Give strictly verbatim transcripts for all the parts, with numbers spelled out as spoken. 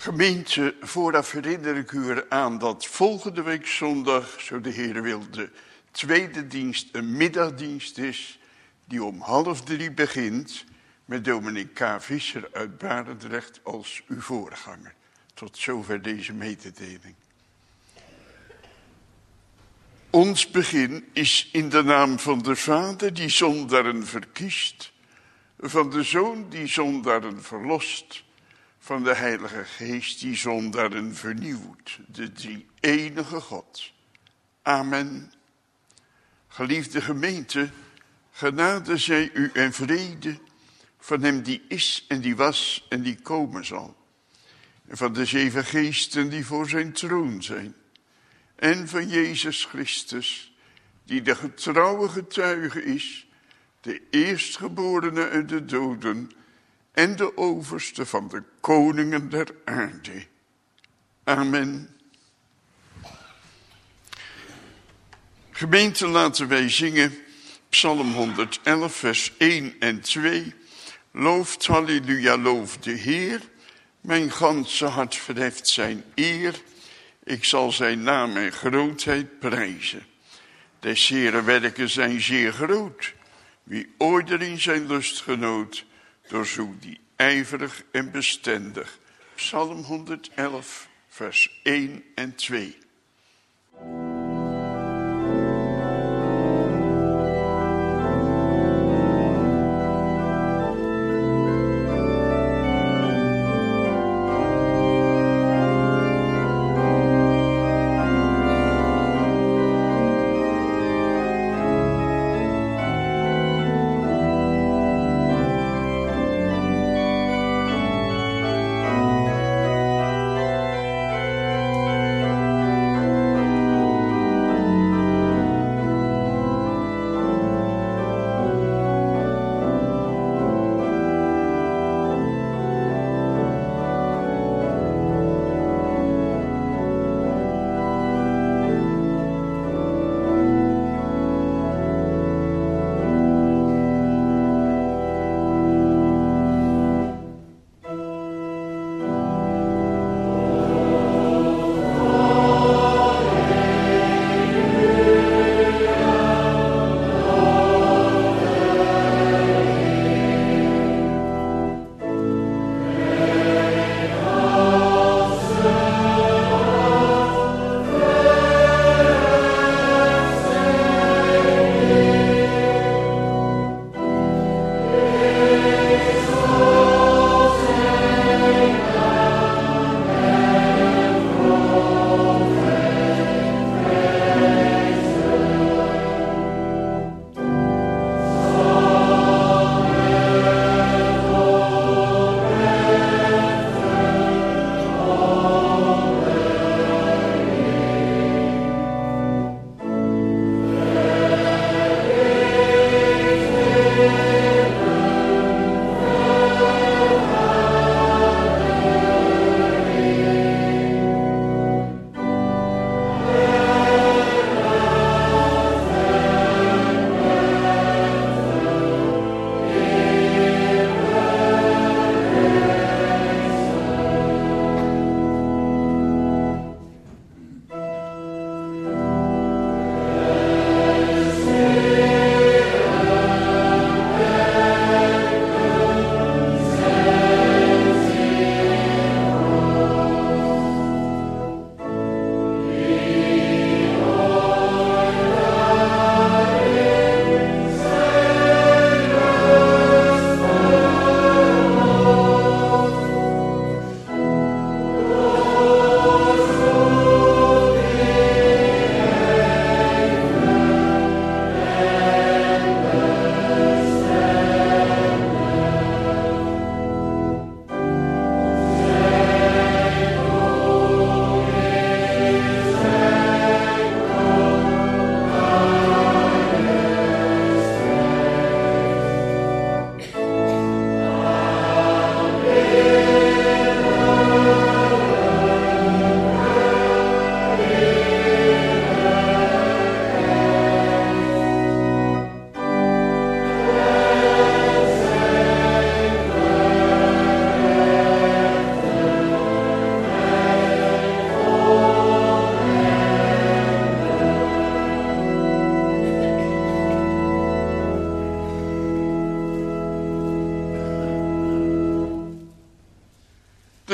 Gemeente, vooraf herinner ik u eraan dat volgende week zondag, zo de Heer wil, de tweede dienst een middagdienst is, die om half drie begint met dominee K. Visser uit Barendrecht als uw voorganger. Tot zover deze mededeling. Ons begin is in de naam van de Vader die zondaren verkiest, van de Zoon die zondaren verlost, van de Heilige Geest die zondaren vernieuwt, de drie enige God. Amen. Geliefde gemeente, genade zij u en vrede van hem die is en die was en die komen zal. En van de zeven geesten die voor zijn troon zijn. En van Jezus Christus, die de getrouwe getuige is, de eerstgeborene uit de doden en de overste van de koningen der aarde. Amen. Gemeente, laten wij zingen Psalm honderdelf, vers één en twee. Looft, halleluja, loof de Heer. Mijn ganse hart verheft zijn eer. Ik zal zijn naam en grootheid prijzen. Des Heeren werken zijn zeer groot. Wie ooit er in zijn lust genoot, doorzoekt die ijverig en bestendig. Psalm honderdelf, vers één en twee. Amen.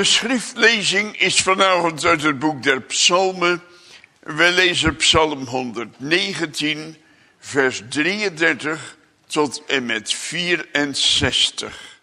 De schriftlezing is vanavond uit het boek der Psalmen. We lezen Psalm honderdnegentien, vers drieëndertig tot en met vierenzestig.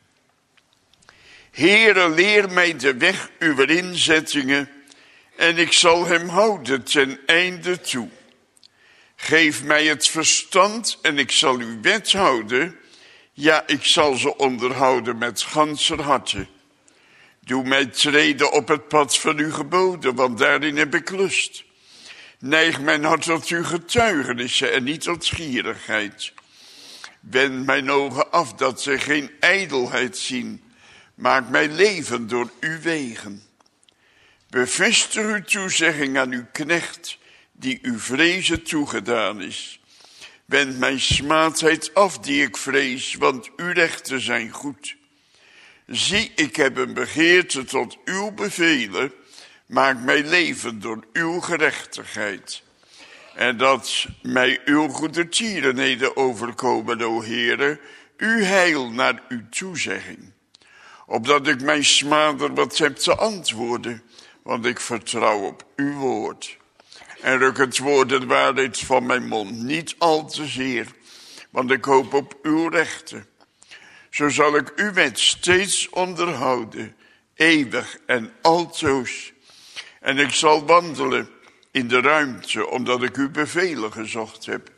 Heere, leer mij de weg uw inzettingen, en ik zal hem houden ten einde toe. Geef mij het verstand, en ik zal uw wet houden. Ja, ik zal ze onderhouden met ganser harte. Doe mij treden op het pad van uw geboden, want daarin heb ik lust. Neig mijn hart tot uw getuigenissen en niet tot gierigheid. Wend mijn ogen af dat ze geen ijdelheid zien. Maak mij leven door uw wegen. Bevestig uw toezegging aan uw knecht, die uw vrezen toegedaan is. Wend mijn smaadheid af die ik vrees, want uw rechten zijn goed. Zie, ik heb een begeerte tot uw bevelen. Maak mij leven door uw gerechtigheid. En dat mij uw goede tierenheden overkomen, o Heere, uw heil naar uw toezegging. Opdat ik mijn smader wat heb te antwoorden, want ik vertrouw op uw woord. En ruk het woord de waarheid van mijn mond niet al te zeer, want ik hoop op uw rechten. Zo zal ik uw wet steeds onderhouden, eeuwig en altoos. En ik zal wandelen in de ruimte, omdat ik uw bevelen gezocht heb.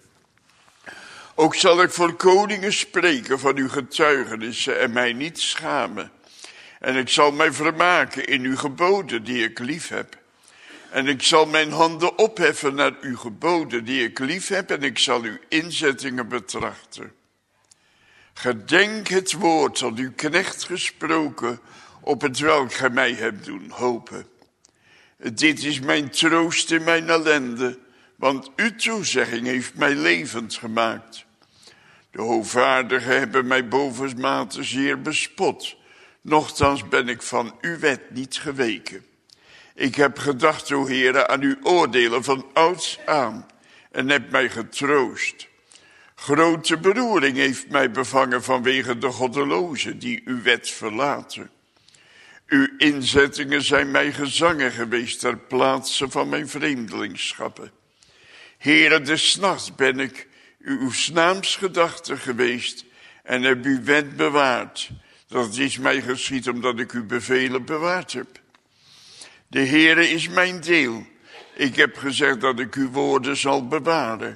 Ook zal ik voor koningen spreken van uw getuigenissen en mij niet schamen. En ik zal mij vermaken in uw geboden die ik lief heb. En ik zal mijn handen opheffen naar uw geboden die ik lief heb, en ik zal uw inzettingen betrachten. Gedenk het woord dat uw knecht gesproken, op het welk gij mij hebt doen hopen. Dit is mijn troost in mijn ellende, want uw toezegging heeft mij levend gemaakt. De hoogvaardigen hebben mij bovenmate zeer bespot, nochtans ben ik van uw wet niet geweken. Ik heb gedacht, o Heere, aan uw oordelen van ouds aan, en heb mij getroost. Grote beroering heeft mij bevangen vanwege de goddelozen die uw wet verlaten. Uw inzettingen zijn mij gezangen geweest ter plaatse van mijn vreemdelingsschappen. Heere, des nachts ben ik uw naamsgedachte geweest en heb uw wet bewaard. Dat is mij geschied omdat ik uw bevelen bewaard heb. De Heere is mijn deel. Ik heb gezegd dat ik uw woorden zal bewaren.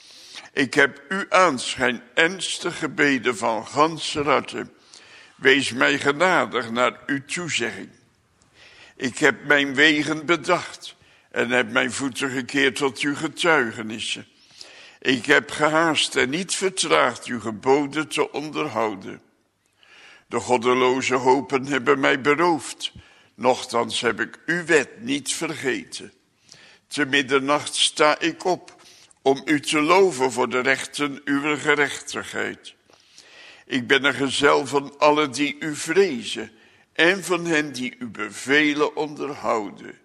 Ik heb uw aanschijn ernstig gebeden van ganser harte. Wees mij genadig naar uw toezegging. Ik heb mijn wegen bedacht en heb mijn voeten gekeerd tot uw getuigenissen. Ik heb gehaast en niet vertraagd uw geboden te onderhouden. De goddeloze hopen hebben mij beroofd, nochtans heb ik uw wet niet vergeten. Te middernacht sta ik op om u te loven voor de rechten uw gerechtigheid. Ik ben een gezel van allen die u vrezen en van hen die uw bevelen onderhouden.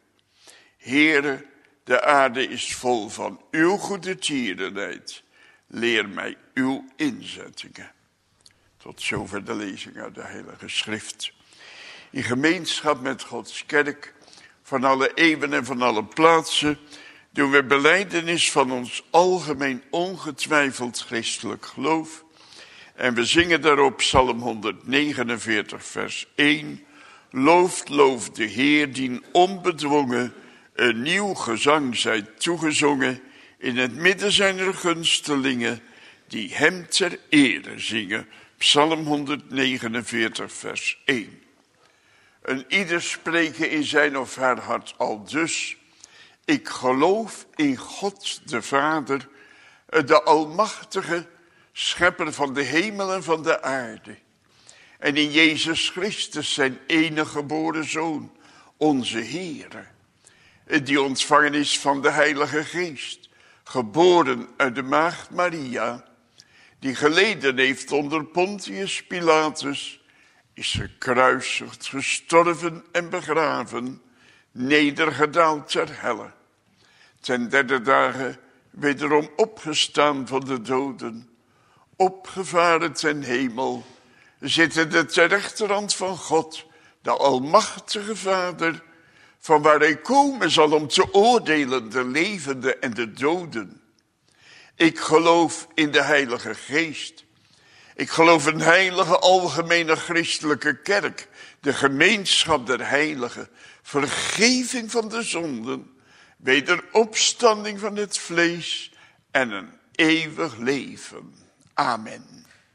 Heere, de aarde is vol van uw goede tierenheid. Leer mij uw inzettingen. Tot zover de lezing uit de Heilige Schrift. In gemeenschap met Gods kerk, van alle eeuwen en van alle plaatsen, doen we belijdenis van ons algemeen ongetwijfeld christelijk geloof. En we zingen daarop Psalm honderdnegenenveertig, vers één. Looft, looft de Heer, dien onbedwongen een nieuw gezang zij toegezongen in het midden zijner gunstelingen, die hem ter ere zingen. Psalm honderdnegenenveertig, vers één. Een ieder spreken in zijn of haar hart al dus. Ik geloof in God de Vader, de Almachtige, schepper van de hemel en van de aarde. En in Jezus Christus, zijn enige geboren Zoon, onze Heere, die ontvangen is van de Heilige Geest, geboren uit de maagd Maria, die geleden heeft onder Pontius Pilatus, is gekruisigd, gestorven en begraven, nedergedaald ter helle. Ten derde dagen wederom opgestaan van de doden, opgevaren ten hemel, zittende ter rechterhand van God, de almachtige Vader, van waar hij komen zal om te oordelen de levenden en de doden. Ik geloof in de Heilige Geest. Ik geloof in een heilige algemene christelijke kerk, de gemeenschap der heiligen, vergeving van de zonden, wederopstanding van het vlees en een eeuwig leven. Amen.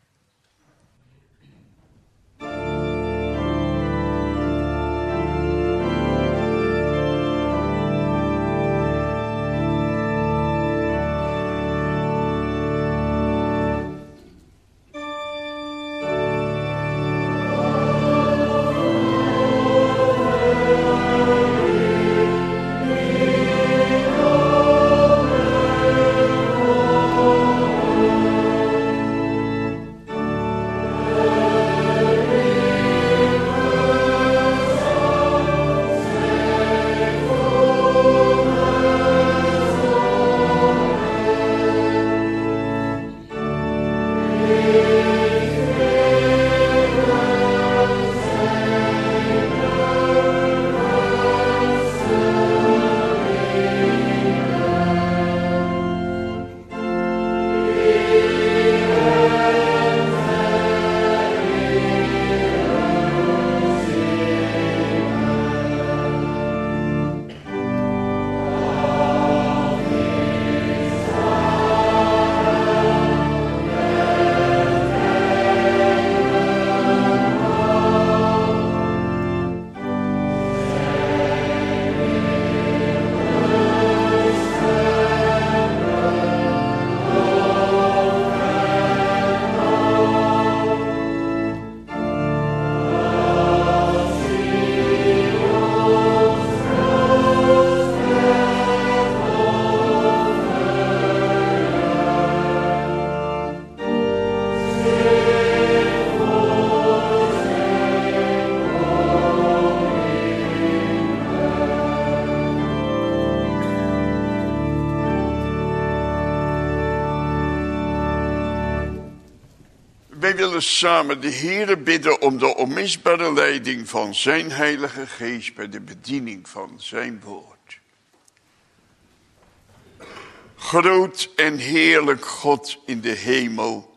Wij willen samen de Heere bidden om de onmisbare leiding van zijn Heilige Geest bij de bediening van zijn woord. Groot en heerlijk God in de hemel.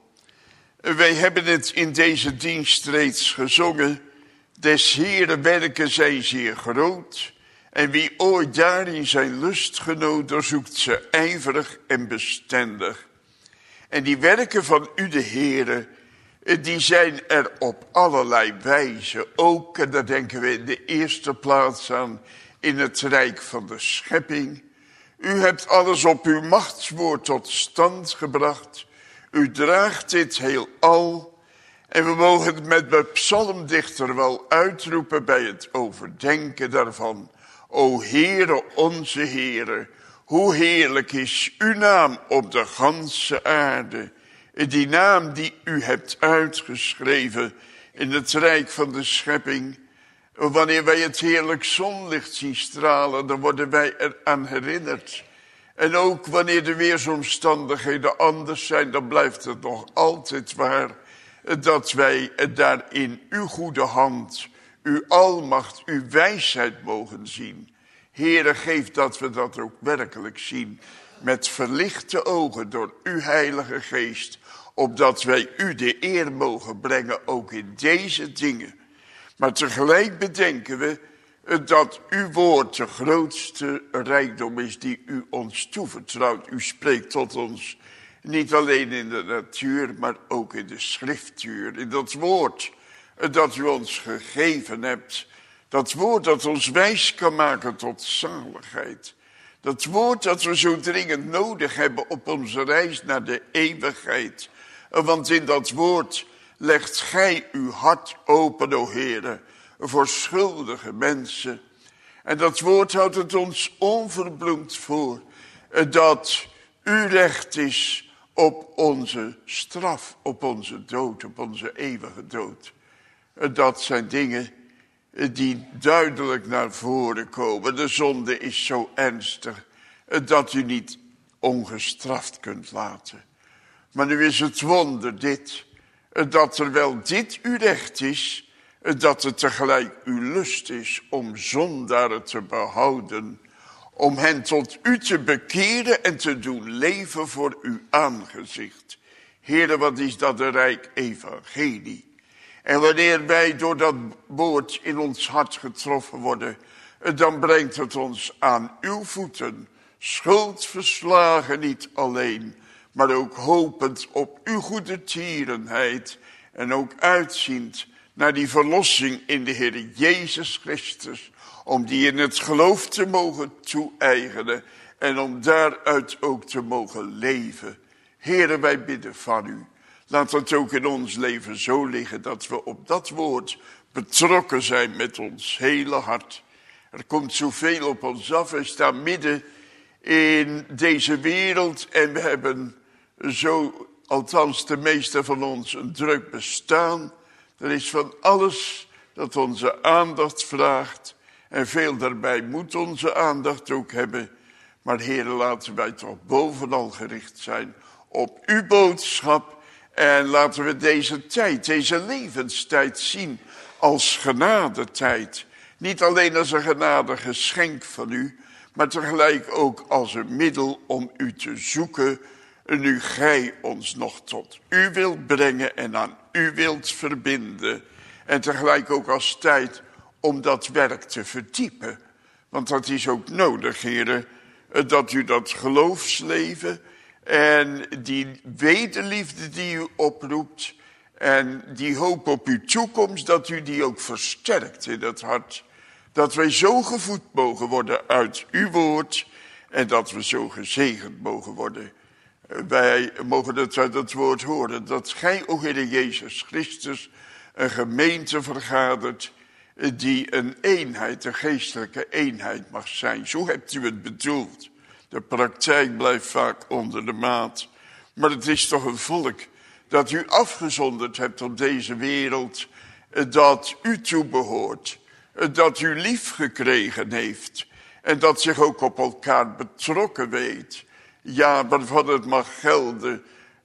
Wij hebben het in deze dienst reeds gezongen. Des Heere werken zijn zeer groot. En wie ooit daarin zijn lust genoot, doorzoekt ze ijverig en bestendig. En die werken van u de Heere, die zijn er op allerlei wijze. Ook, en daar denken we in de eerste plaats aan, in het rijk van de schepping. U hebt alles op uw machtswoord tot stand gebracht. U draagt dit heelal. En we mogen het met de psalmdichter wel uitroepen bij het overdenken daarvan. O Heere, onze Heere, hoe heerlijk is uw naam op de ganse aarde. Die naam die u hebt uitgeschreven in het rijk van de schepping. Wanneer wij het heerlijk zonlicht zien stralen, dan worden wij eraan herinnerd. En ook wanneer de weersomstandigheden anders zijn, dan blijft het nog altijd waar dat wij daar in uw goede hand, uw almacht, uw wijsheid mogen zien. Heere, geef dat we dat ook werkelijk zien, met verlichte ogen door uw Heilige Geest, opdat wij u de eer mogen brengen, ook in deze dingen. Maar tegelijk bedenken we dat uw woord de grootste rijkdom is die u ons toevertrouwt. U spreekt tot ons, niet alleen in de natuur, maar ook in de schriftuur. In dat woord dat u ons gegeven hebt. Dat woord dat ons wijs kan maken tot zaligheid. Dat woord dat we zo dringend nodig hebben op onze reis naar de eeuwigheid. Want in dat woord legt gij uw hart open, o Heere, voor schuldige mensen. En dat woord houdt het ons onverbloemd voor, dat u recht is op onze straf, op onze dood, op onze eeuwige dood. Dat zijn dingen die duidelijk naar voren komen. De zonde is zo ernstig dat u niet ongestraft kunt laten. Maar nu is het wonder dit, dat terwijl dit uw recht is, dat het tegelijk uw lust is om zondaren te behouden, om hen tot u te bekeren en te doen leven voor uw aangezicht. Heere, wat is dat een rijk evangelie. En wanneer wij door dat woord in ons hart getroffen worden, dan brengt het ons aan uw voeten, schuldverslagen niet alleen, maar ook hopend op uw goede tierenheid en ook uitziend naar die verlossing in de Heer Jezus Christus, om die in het geloof te mogen toe-eigenen en om daaruit ook te mogen leven. Heere, wij bidden van u. Laat het ook in ons leven zo liggen dat we op dat woord betrokken zijn met ons hele hart. Er komt zoveel op ons af. We staan midden in deze wereld en we hebben zo, althans de meeste van ons, een druk bestaan. Er is van alles dat onze aandacht vraagt. En veel daarbij moet onze aandacht ook hebben. Maar Heere, laten wij toch bovenal gericht zijn op uw boodschap. En laten we deze tijd, deze levenstijd zien als genadetijd. Niet alleen als een genadegeschenk van u, maar tegelijk ook als een middel om u te zoeken, nu gij ons nog tot u wilt brengen en aan u wilt verbinden. En tegelijk ook als tijd om dat werk te verdiepen. Want dat is ook nodig, heren, dat u dat geloofsleven en die wederliefde die u oproept en die hoop op uw toekomst, dat u die ook versterkt in het hart. Dat wij zo gevoed mogen worden uit uw woord en dat we zo gezegend mogen worden. Wij mogen het uit het woord horen dat gij, o Heer Jezus Christus, een gemeente vergadert die een eenheid, een geestelijke eenheid mag zijn. Zo hebt u het bedoeld. De praktijk blijft vaak onder de maat. Maar het is toch een volk dat u afgezonderd hebt op deze wereld, dat u toebehoort, dat u lief gekregen heeft en dat zich ook op elkaar betrokken weet. Ja, waarvan het mag gelden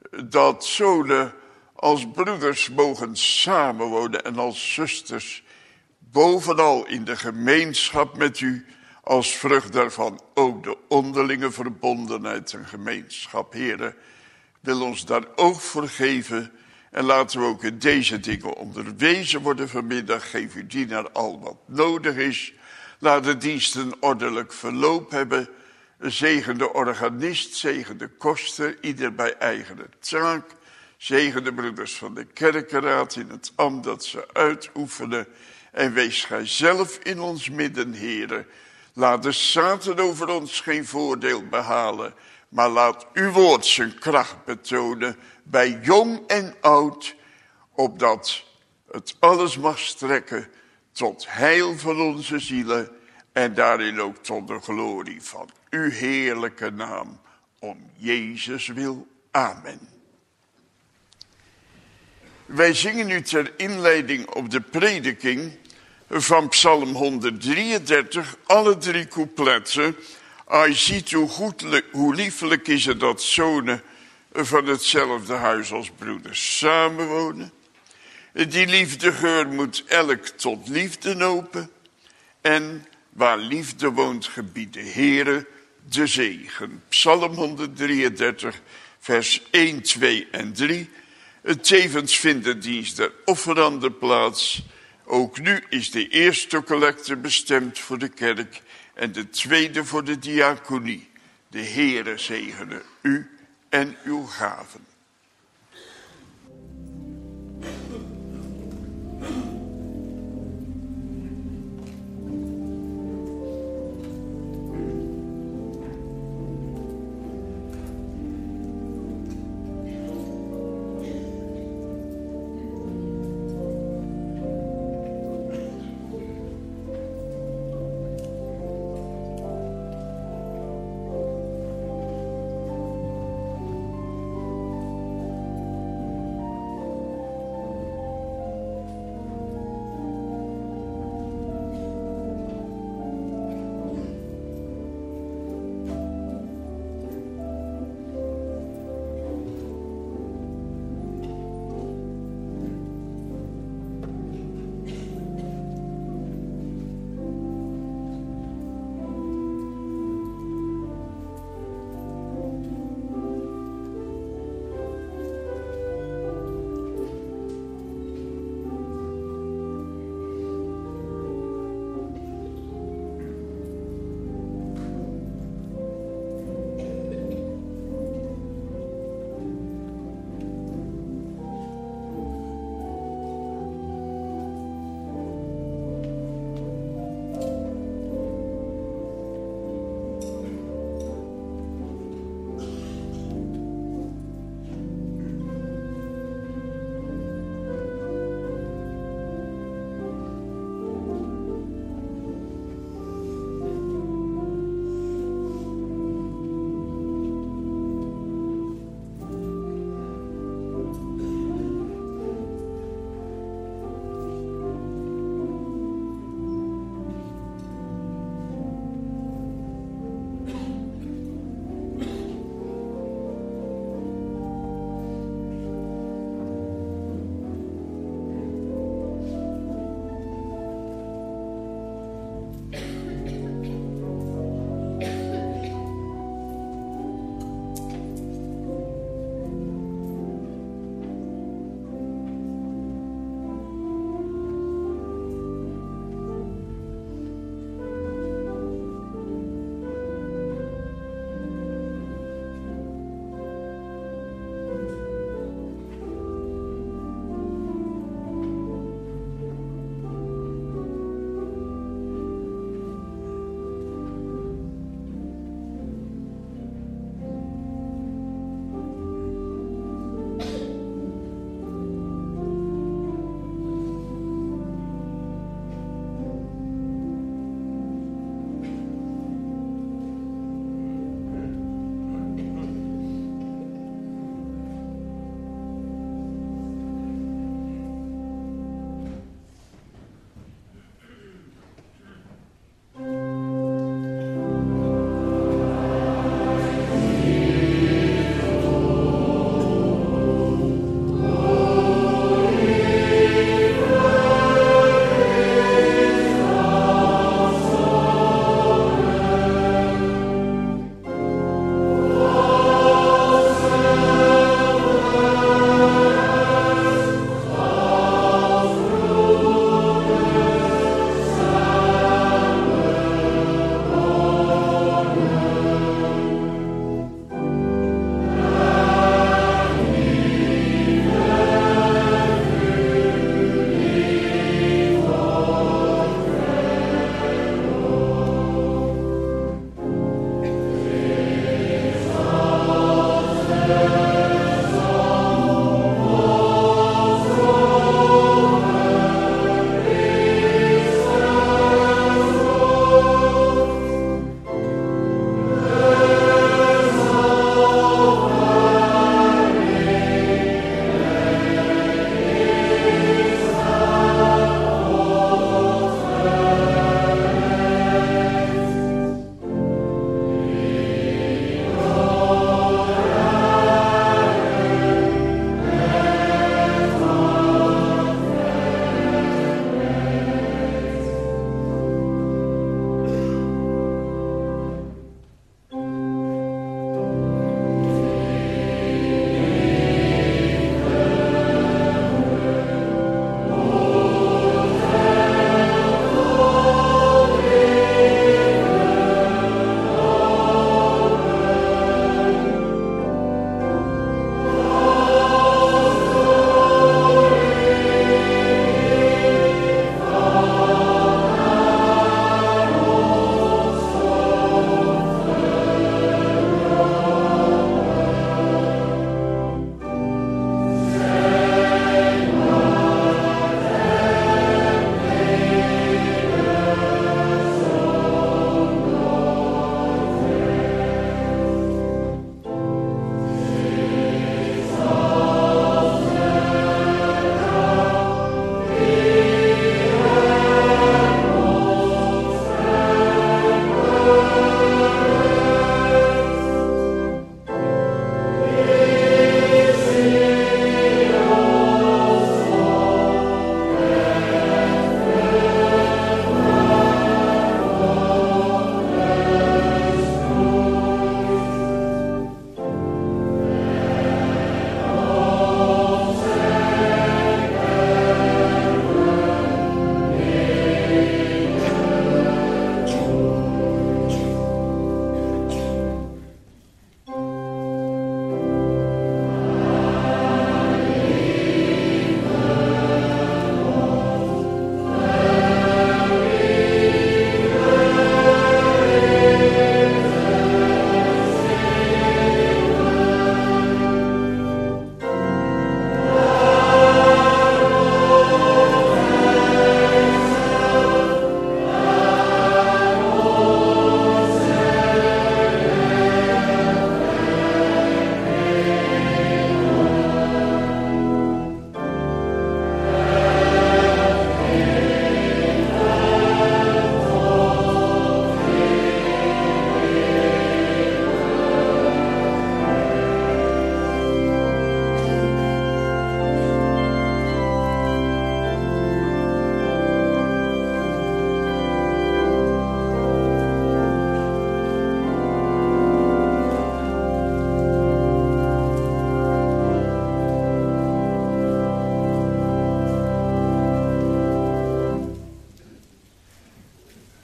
dat zonen als broeders mogen samenwonen en als zusters, bovenal in de gemeenschap met u, als vrucht daarvan ook de onderlinge verbondenheid en gemeenschap. Heere, wil ons daar oog voor geven en laten we ook in deze dingen onderwezen worden vanmiddag. Geef uw dienaar al wat nodig is. Laat de diensten ordelijk verloop hebben. Zegen de organist, zegen de koster, ieder bij eigen taak. Zegen de broeders van de kerkenraad in het ambt dat ze uitoefenen. En wees gij zelf in ons midden, Heere. Laat de Satan over ons geen voordeel behalen, maar laat uw woord zijn kracht betonen bij jong en oud, opdat het alles mag strekken tot heil van onze zielen en daarin ook tot de glorie van uw heerlijke naam, om Jezus wil. Amen. Wij zingen nu ter inleiding op de prediking van Psalm honderddrieëndertig, alle drie coupletten. Ai, ziet hoe goed, hoe liefelijk is het dat zonen van hetzelfde huis als broeders samenwonen. Die liefdegeur moet elk tot liefde open. En waar liefde woont, gebiedt de Heere de zegen. Psalm honderddrieëndertig, vers één, twee en drie. Tevens vindt de dienst der offeranden plaats. Ook nu is de eerste collecte bestemd voor de kerk en de tweede voor de diaconie. De Heere zegene u en uw gaven.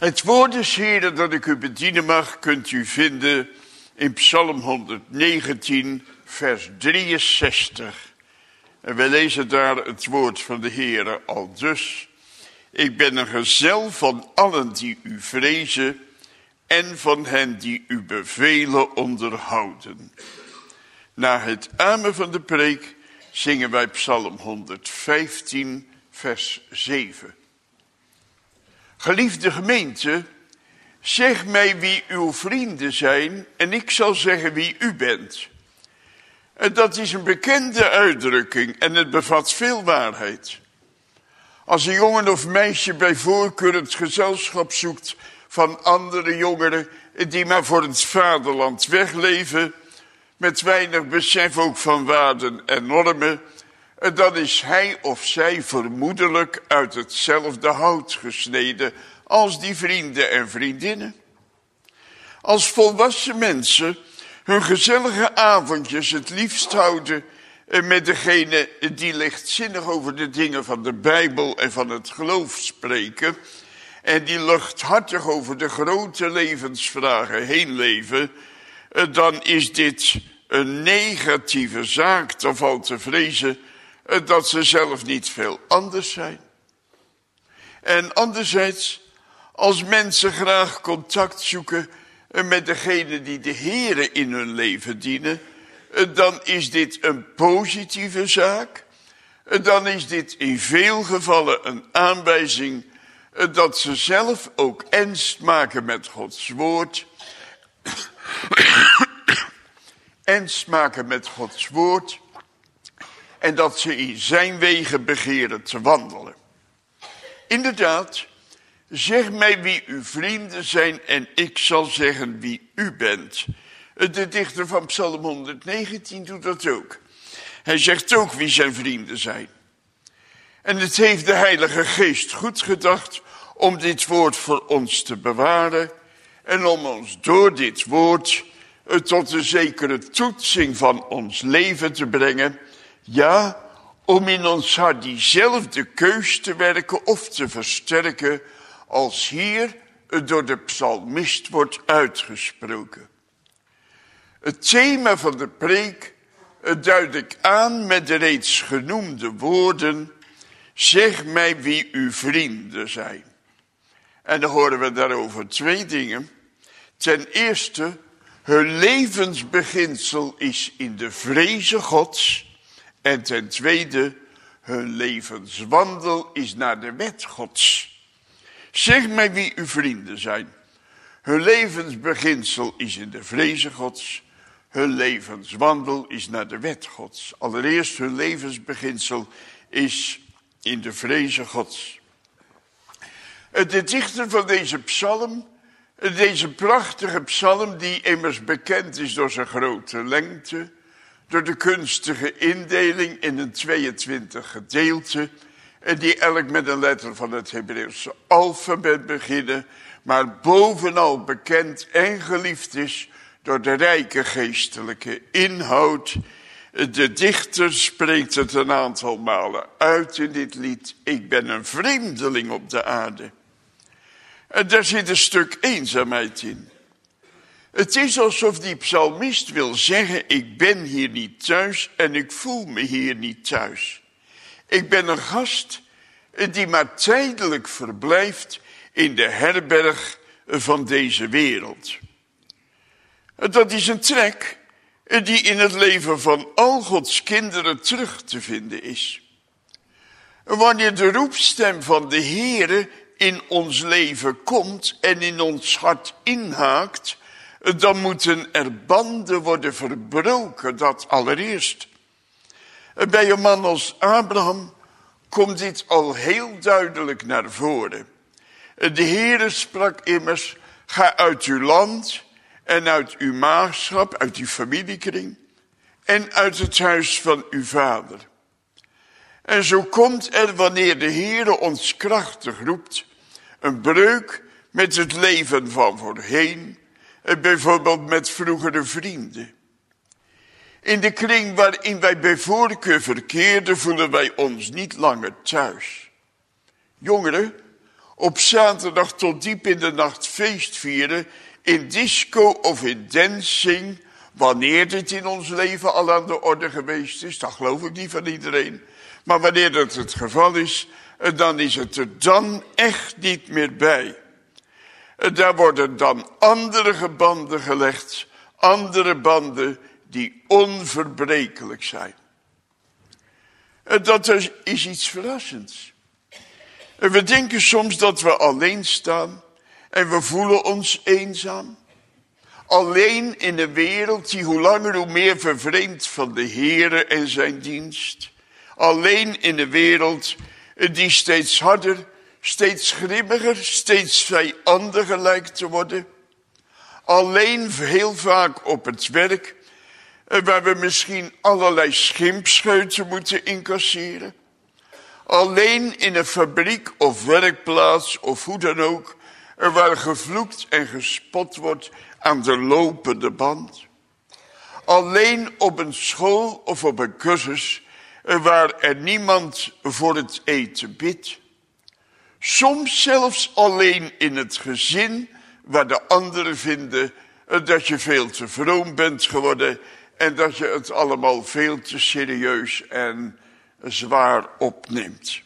Het woord des Heeren dat ik u bedienen mag, kunt u vinden in Psalm honderdnegentien, vers drieënzestig. En wij lezen daar het woord van de Heere aldus. Ik ben een gezel van allen die u vrezen en van hen die u bevelen onderhouden. Na het amen van de preek zingen wij Psalm honderdvijftien, vers zeven. Geliefde gemeente, zeg mij wie uw vrienden zijn en ik zal zeggen wie u bent. En dat is een bekende uitdrukking en het bevat veel waarheid. Als een jongen of meisje bij voorkeur het gezelschap zoekt van andere jongeren die maar voor het vaderland wegleven, met weinig besef ook van waarden en normen, dan is hij of zij vermoedelijk uit hetzelfde hout gesneden als die vrienden en vriendinnen. Als volwassen mensen hun gezellige avondjes het liefst houden met degene die lichtzinnig over de dingen van de Bijbel en van het geloof spreken en die luchthartig over de grote levensvragen heen leven, dan is dit een negatieve zaak. Dan valt te vrezen dat ze zelf niet veel anders zijn. En anderzijds, als mensen graag contact zoeken met degene die de Heere in hun leven dienen, dan is dit een positieve zaak. Dan is dit in veel gevallen een aanwijzing dat ze zelf ook ernst maken met Gods woord. Ernst maken met Gods woord. En dat ze in zijn wegen begeren te wandelen. Inderdaad, zeg mij wie uw vrienden zijn en ik zal zeggen wie u bent. De dichter van Psalm honderdnegentien doet dat ook. Hij zegt ook wie zijn vrienden zijn. En het heeft de Heilige Geest goed gedacht om dit woord voor ons te bewaren en om ons door dit woord tot een zekere toetsing van ons leven te brengen. Ja, om in ons hart diezelfde keus te werken of te versterken als hier door de psalmist wordt uitgesproken. Het thema van de preek duid ik aan met de reeds genoemde woorden: zeg mij wie uw vrienden zijn. En dan horen we daarover twee dingen. Ten eerste, hun levensbeginsel is in de vreze Gods. En ten tweede, hun levenswandel is naar de wet Gods. Zeg mij wie uw vrienden zijn. Hun levensbeginsel is in de vreze Gods. Hun levenswandel is naar de wet Gods. Allereerst, hun levensbeginsel is in de vreze Gods. De dichter van deze psalm, deze prachtige psalm, die immers bekend is door zijn grote lengte, door de kunstige indeling in een tweeëntwintig gedeelte, die elk met een letter van het Hebreeuwse alfabet beginnen, maar bovenal bekend en geliefd is door de rijke geestelijke inhoud. De dichter spreekt het een aantal malen uit in dit lied: ik ben een vreemdeling op de aarde. En daar zit een stuk eenzaamheid in. Het is alsof die psalmist wil zeggen: ik ben hier niet thuis en ik voel me hier niet thuis. Ik ben een gast die maar tijdelijk verblijft in de herberg van deze wereld. Dat is een trek die in het leven van al Gods kinderen terug te vinden is. Wanneer de roepstem van de Heere in ons leven komt en in ons hart inhaakt, dan moeten er banden worden verbroken, dat allereerst. Bij een man als Abraham komt dit al heel duidelijk naar voren. De Heere sprak immers: ga uit uw land en uit uw maagschap, uit uw familiekring en uit het huis van uw vader. En zo komt er, wanneer de Heere ons krachtig roept, een breuk met het leven van voorheen, bijvoorbeeld met vroegere vrienden. In de kring waarin wij bij voorkeur verkeerden, voelen wij ons niet langer thuis. Jongeren, Op zaterdag tot diep in de nacht feest vieren, in disco of in dancing, wanneer dit in ons leven al aan de orde geweest is, dat geloof ik niet van iedereen. Maar wanneer dat het geval is, dan is het er dan echt niet meer bij. Daar worden dan andere banden gelegd, andere banden die onverbrekelijk zijn. Dat is iets verrassends. We denken soms dat we alleen staan en we voelen ons eenzaam. Alleen in een wereld die hoe langer hoe meer vervreemdt van de Heere en zijn dienst. Alleen in een wereld die steeds harder, steeds grimmiger, steeds vijandiger lijkt te worden. Alleen heel vaak op het werk, waar we misschien allerlei schimpscheuten moeten incasseren. Alleen in een fabriek of werkplaats of hoe dan ook, waar gevloekt en gespot wordt aan de lopende band. Alleen op een school of op een cursus, waar er niemand voor het eten bidt. Soms zelfs alleen in het gezin, waar de anderen vinden dat je veel te vroom bent geworden en dat je het allemaal veel te serieus en zwaar opneemt.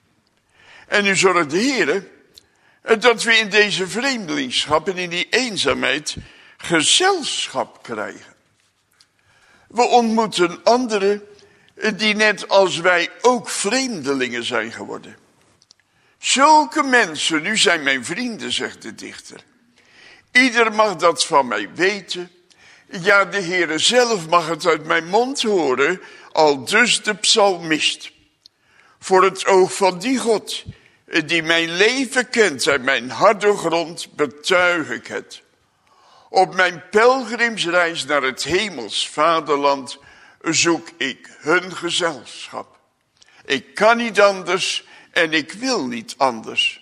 En nu zorgt de Heer dat we in deze vreemdelingschap en in die eenzaamheid gezelschap krijgen. We ontmoeten anderen die net als wij ook vreemdelingen zijn geworden. Zulke mensen, nu zijn mijn vrienden, zegt de dichter. Ieder mag dat van mij weten. Ja, de Heere zelf mag het uit mijn mond horen, al dus de psalmist. Voor het oog van die God, die mijn leven kent en mijn harde grond, betuig ik het. Op mijn pelgrimsreis naar het hemels vaderland zoek ik hun gezelschap. Ik kan niet anders en ik wil niet anders.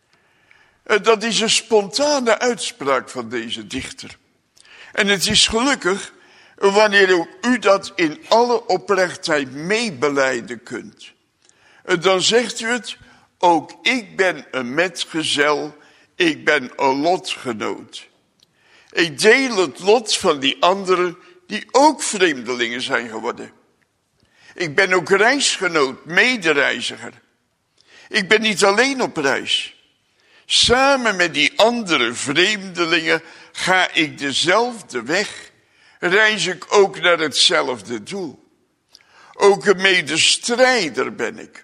Dat is een spontane uitspraak van deze dichter. En het is gelukkig wanneer ook u dat in alle oprechtheid meebelijden kunt. Dan zegt u het, ook ik ben een metgezel, ik ben een lotgenoot. Ik deel het lot van die anderen die ook vreemdelingen zijn geworden. Ik ben ook reisgenoot, medereiziger. Ik ben niet alleen op reis. Samen met die andere vreemdelingen ga ik dezelfde weg, reis ik ook naar hetzelfde doel. Ook een medestrijder ben ik.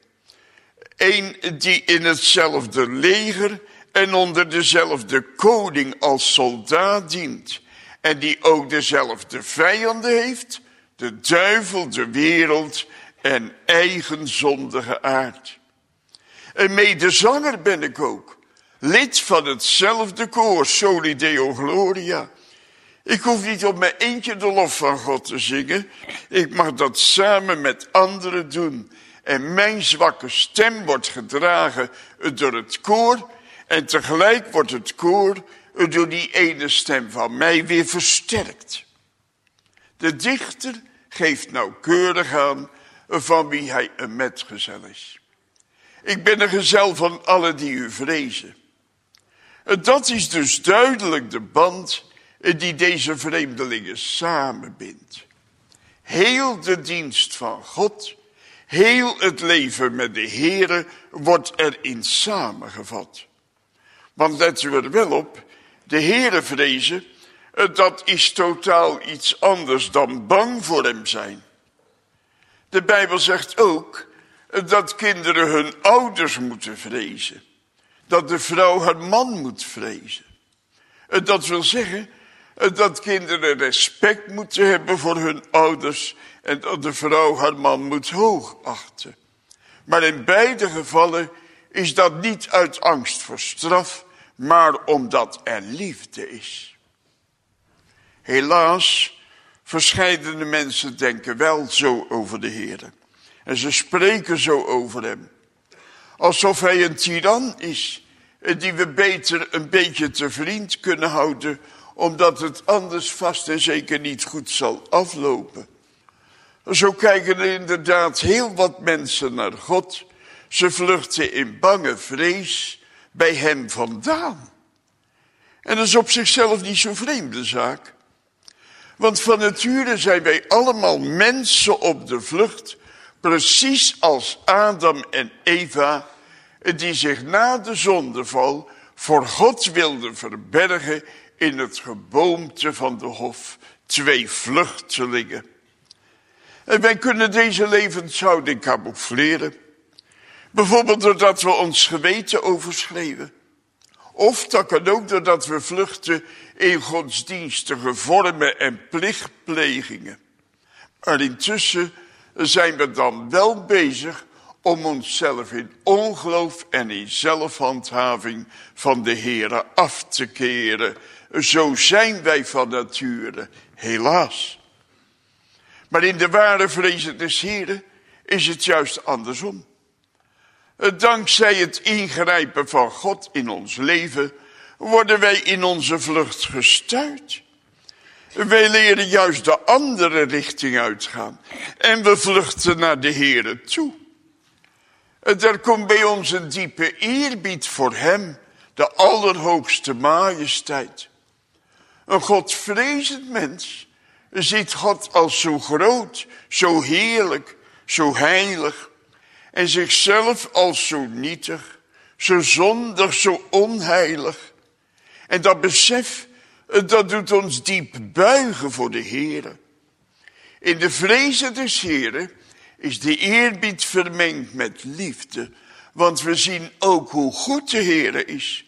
Een die in hetzelfde leger en onder dezelfde koning als soldaat dient. En die ook dezelfde vijanden heeft, de duivel, de wereld en eigen zondige aard. Een medezanger ben ik ook. Lid van hetzelfde koor, Soli Deo Gloria. Ik hoef niet op mijn eentje de lof van God te zingen. Ik mag dat samen met anderen doen. En mijn zwakke stem wordt gedragen door het koor. En tegelijk wordt het koor door die ene stem van mij weer versterkt. De dichter geeft nauwkeurig aan van wie hij een metgezel is. Ik ben een gezel van allen die u vrezen. Dat is dus duidelijk de band die deze vreemdelingen samenbindt. Heel de dienst van God, heel het leven met de Heere wordt erin samengevat. Want let u er wel op, de Heere vrezen, dat is totaal iets anders dan bang voor hem zijn. De Bijbel zegt ook dat kinderen hun ouders moeten vrezen. Dat de vrouw haar man moet vrezen. Dat wil zeggen dat kinderen respect moeten hebben voor hun ouders en dat de vrouw haar man moet hoogachten. Maar in beide gevallen is dat niet uit angst voor straf, maar omdat er liefde is. Helaas, verscheidene mensen denken wel zo over de Heere. En ze spreken zo over hem. Alsof hij een tiran is, die we beter een beetje te vriend kunnen houden, omdat het anders vast en zeker niet goed zal aflopen. Zo kijken er inderdaad heel wat mensen naar God. Ze vluchten in bange vrees, bij hem vandaan. En dat is op zichzelf niet zo'n vreemde zaak. Want van nature zijn wij allemaal mensen op de vlucht, precies als Adam en Eva, die zich na de zondeval voor God wilden verbergen in het geboomte van de hof. Twee vluchtelingen. En wij kunnen deze levenshouding camoufleren. Bijvoorbeeld doordat we ons geweten overschreeuwen. Of dat kan ook doordat we vluchten in godsdienstige vormen en plichtplegingen. Maar intussen zijn we dan wel bezig om onszelf in ongeloof en in zelfhandhaving van de Heere af te keren. Zo zijn wij van nature, helaas. Maar in de ware vrezen des Heeren is het juist andersom. Dankzij het ingrijpen van God in ons leven worden wij in onze vlucht gestuit. Wij leren juist de andere richting uitgaan en we vluchten naar de Heere toe. Er komt bij ons een diepe eerbied voor hem, de allerhoogste majesteit. Een godvrezend mens ziet God als zo groot, zo heerlijk, zo heilig. En zichzelf als zo nietig, zo zondig, zo onheilig. En dat besef, dat doet ons diep buigen voor de Heere. In de vrezen des Heeren is de eerbied vermengd met liefde. Want we zien ook hoe goed de Heere is.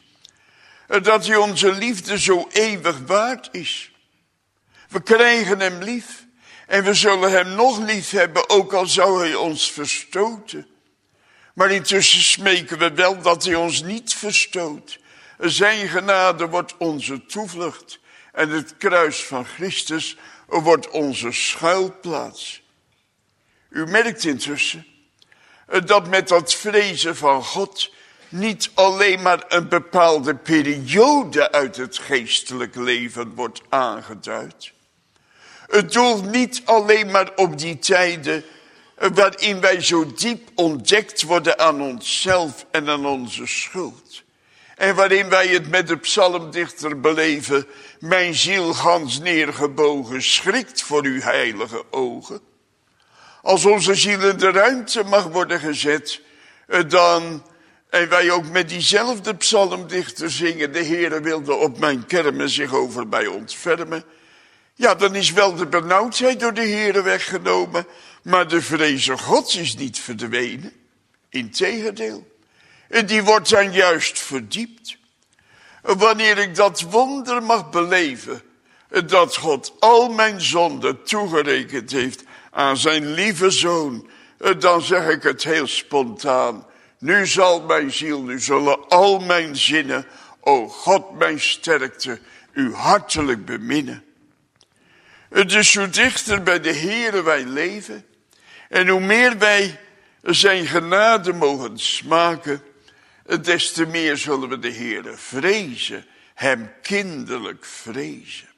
Dat hij onze liefde zo eeuwig waard is. We krijgen hem lief. En we zullen hem nog lief hebben, ook al zou hij ons verstoten. Maar intussen smeken we wel dat hij ons niet verstoot. Zijn genade wordt onze toevlucht. En het kruis van Christus wordt onze schuilplaats. U merkt intussen dat met dat vrezen van God niet alleen maar een bepaalde periode uit het geestelijk leven wordt aangeduid. Het doelt niet alleen maar op die tijden waarin wij zo diep ontdekt worden aan onszelf en aan onze schuld. En waarin wij het met de psalmdichter beleven, mijn ziel gans neergebogen schrikt voor uw heilige ogen. Als onze ziel in de ruimte mag worden gezet, dan, en wij ook met diezelfde psalmdichter zingen, de Heere wilde op mijn kermen zich over mij ontfermen. Ja, dan is wel de benauwdheid door de Heere weggenomen, maar de vreze Gods is niet verdwenen. Integendeel, die wordt dan juist verdiept. Wanneer ik dat wonder mag beleven, dat God al mijn zonden toegerekend heeft aan zijn lieve zoon, dan zeg ik het heel spontaan. Nu zal mijn ziel, nu zullen al mijn zinnen, o God mijn sterkte, u hartelijk beminnen. Dus hoe dichter bij de Heere wij leven, en hoe meer wij zijn genade mogen smaken, des te meer zullen we de Heere vrezen, hem kinderlijk vrezen.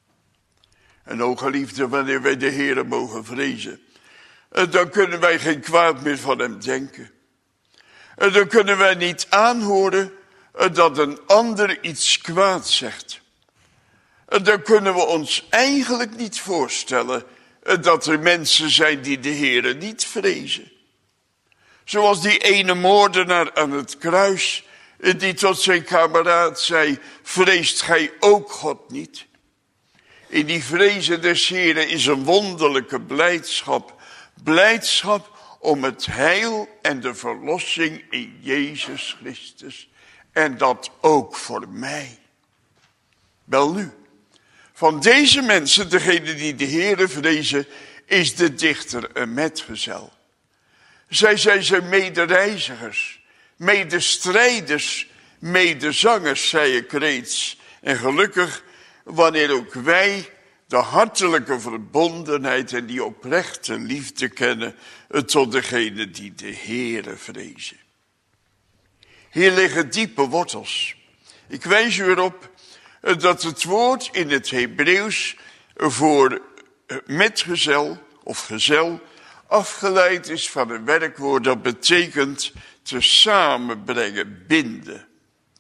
En o geliefde, wanneer wij de Heere mogen vrezen, dan kunnen wij geen kwaad meer van hem denken. Dan kunnen wij niet aanhoren dat een ander iets kwaad zegt. Dan kunnen we ons eigenlijk niet voorstellen dat er mensen zijn die de Heere niet vrezen. Zoals die ene moordenaar aan het kruis, die tot zijn kameraad zei, vreest gij ook God niet? In die vrezen des Heeren is een wonderlijke blijdschap. Blijdschap om het heil en de verlossing in Jezus Christus. En dat ook voor mij. Welnu, van deze mensen, degene die de Heere vrezen, is de dichter een metgezel. Zij zijn zijn medereizigers, medestrijders, medezangers, zei ik reeds. En gelukkig wanneer ook wij de hartelijke verbondenheid en die oprechte liefde kennen tot degene die de Heere vrezen. Hier liggen diepe wortels. Ik wijs u erop dat het woord in het Hebreeuws voor metgezel of gezel afgeleid is van een werkwoord dat betekent te samenbrengen, binden.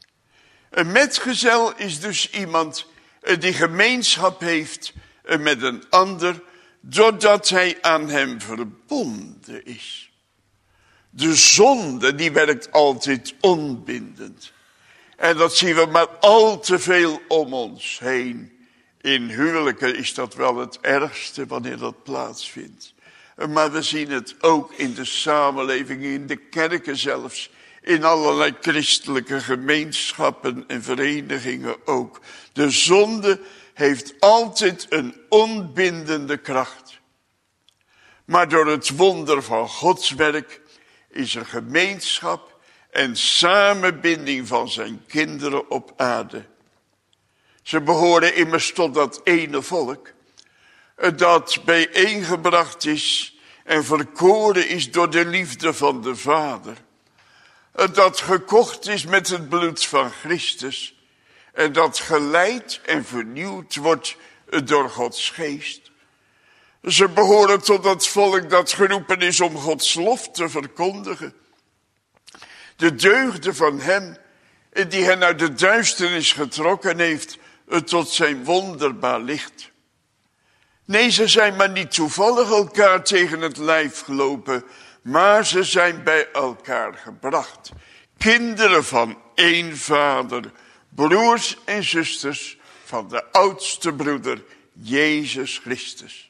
Een metgezel is dus iemand die gemeenschap heeft met een ander, doordat hij aan hem verbonden is. De zonde, die werkt altijd onbindend. En dat zien we maar al te veel om ons heen. In huwelijken is dat wel het ergste wanneer dat plaatsvindt. Maar we zien het ook in de samenleving, in de kerken zelfs. In allerlei christelijke gemeenschappen en verenigingen ook. De zonde heeft altijd een onbindende kracht. Maar door het wonder van Gods werk is er gemeenschap en samenbinding van zijn kinderen op aarde. Ze behoren immers tot dat ene volk, dat bijeengebracht is en verkoren is door de liefde van de Vader. Dat gekocht is met het bloed van Christus en dat geleid en vernieuwd wordt door Gods geest. Ze behoren tot dat volk dat geroepen is om Gods lof te verkondigen. De deugden van hem die hen uit de duisternis getrokken heeft tot zijn wonderbaar licht. Nee, ze zijn maar niet toevallig elkaar tegen het lijf gelopen, maar ze zijn bij elkaar gebracht. Kinderen van één vader, broers en zusters van de oudste broeder, Jezus Christus.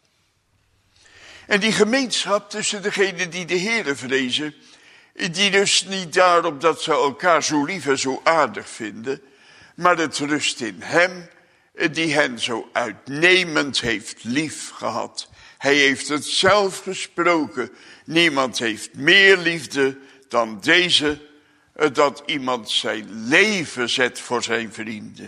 En die gemeenschap tussen degenen die de Heere vrezen, die dus niet daarop dat ze elkaar zo lief en zo aardig vinden, maar het rust in hem die hen zo uitnemend heeft lief gehad. Hij heeft het zelf gesproken. Niemand heeft meer liefde dan deze, dat iemand zijn leven zet voor zijn vrienden.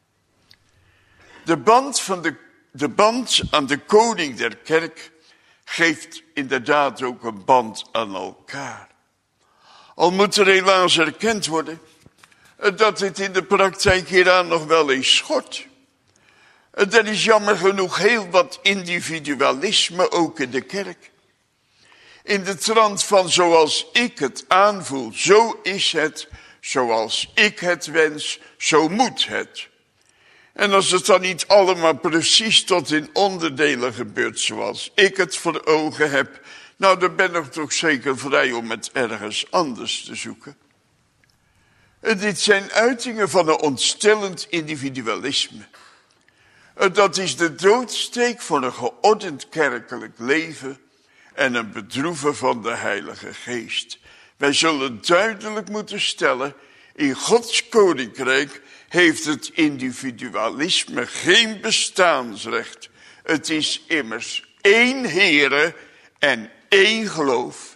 De band, van de, de band aan de koning der kerk geeft inderdaad ook een band aan elkaar. Al moet er helaas erkend worden dat dit in de praktijk hieraan nog wel eens schort. Er is jammer genoeg heel wat individualisme ook in de kerk. In de trant van zoals ik het aanvoel, zo is het, zoals ik het wens, zo moet het. En als het dan niet allemaal precies tot in onderdelen gebeurt zoals ik het voor ogen heb, nou dan ben ik toch zeker vrij om het ergens anders te zoeken. En dit zijn uitingen van een ontstellend individualisme. Dat is de doodsteek voor een geordend kerkelijk leven en een bedroeven van de Heilige Geest. Wij zullen duidelijk moeten stellen, in Gods koninkrijk heeft het individualisme geen bestaansrecht. Het is immers één Heere en één geloof.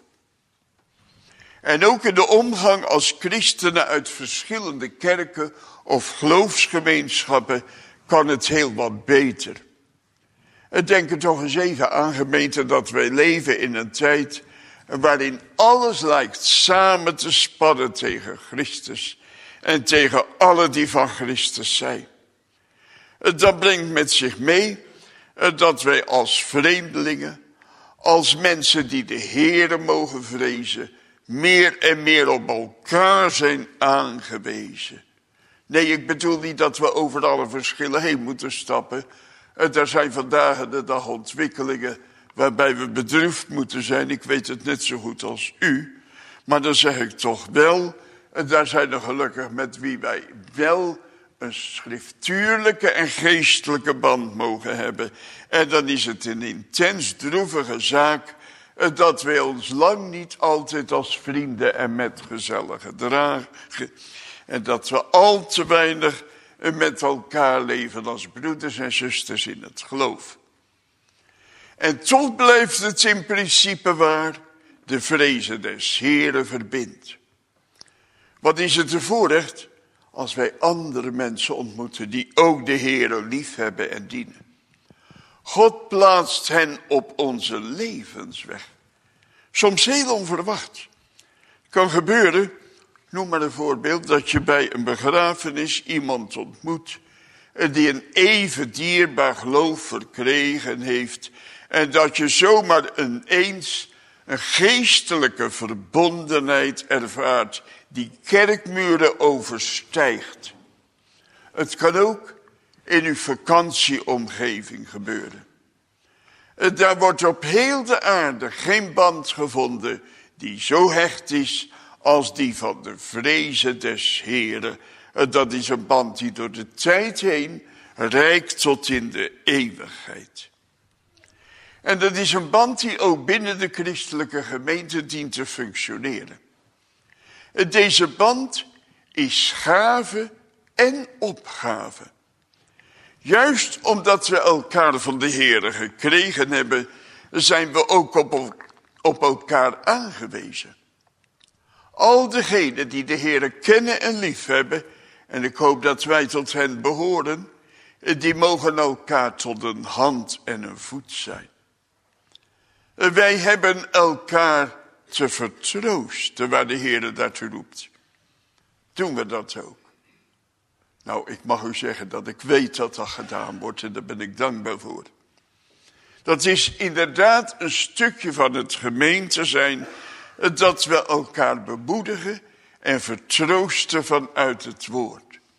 En ook in de omgang als christenen uit verschillende kerken of geloofsgemeenschappen kan het heel wat beter. Denk er toch eens even aan, gemeente, dat wij leven in een tijd waarin alles lijkt samen te spannen tegen Christus en tegen alle die van Christus zijn. Dat brengt met zich mee dat wij als vreemdelingen, als mensen die de Heere mogen vrezen, meer en meer op elkaar zijn aangewezen. Nee, ik bedoel niet dat we over alle verschillen heen moeten stappen. Er zijn vandaag de dag ontwikkelingen waarbij we bedroefd moeten zijn. Ik weet het net zo goed als u. Maar dan zeg ik toch wel, daar zijn er gelukkig met wie wij wel een schriftuurlijke en geestelijke band mogen hebben. En dan is het een intens droevige zaak dat wij ons lang niet altijd als vrienden en metgezellen gedragen. En dat we al te weinig met elkaar leven als broeders en zusters in het geloof. En toch blijft het in principe waar, de vrezen des Heeren verbindt. Wat is het een voorrecht als wij andere mensen ontmoeten die ook de Heere lief hebben en dienen. God plaatst hen op onze levensweg. Soms heel onverwacht. Het kan gebeuren, noem maar een voorbeeld, dat je bij een begrafenis iemand ontmoet die een even dierbaar geloof verkregen heeft en dat je zomaar ineens een geestelijke verbondenheid ervaart die kerkmuren overstijgt. Het kan ook in uw vakantieomgeving gebeuren. Daar wordt op heel de aarde geen band gevonden die zo hecht is als die van de vrezen des Heren. Dat is een band die door de tijd heen reikt tot in de eeuwigheid. En dat is een band die ook binnen de christelijke gemeente dient te functioneren. Deze band is gave en opgave. Juist omdat we elkaar van de Heere gekregen hebben, zijn we ook op, op elkaar aangewezen. Al degenen die de Heere kennen en liefhebben, en ik hoop dat wij tot hen behoren, die mogen elkaar tot een hand en een voet zijn. Wij hebben elkaar te vertroosten waar de Heere daartoe roept. Doen we dat ook? Nou, ik mag u zeggen dat ik weet dat dat gedaan wordt en daar ben ik dankbaar voor. Dat is inderdaad een stukje van het gemeente zijn, dat we elkaar bemoedigen en vertroosten vanuit het woord.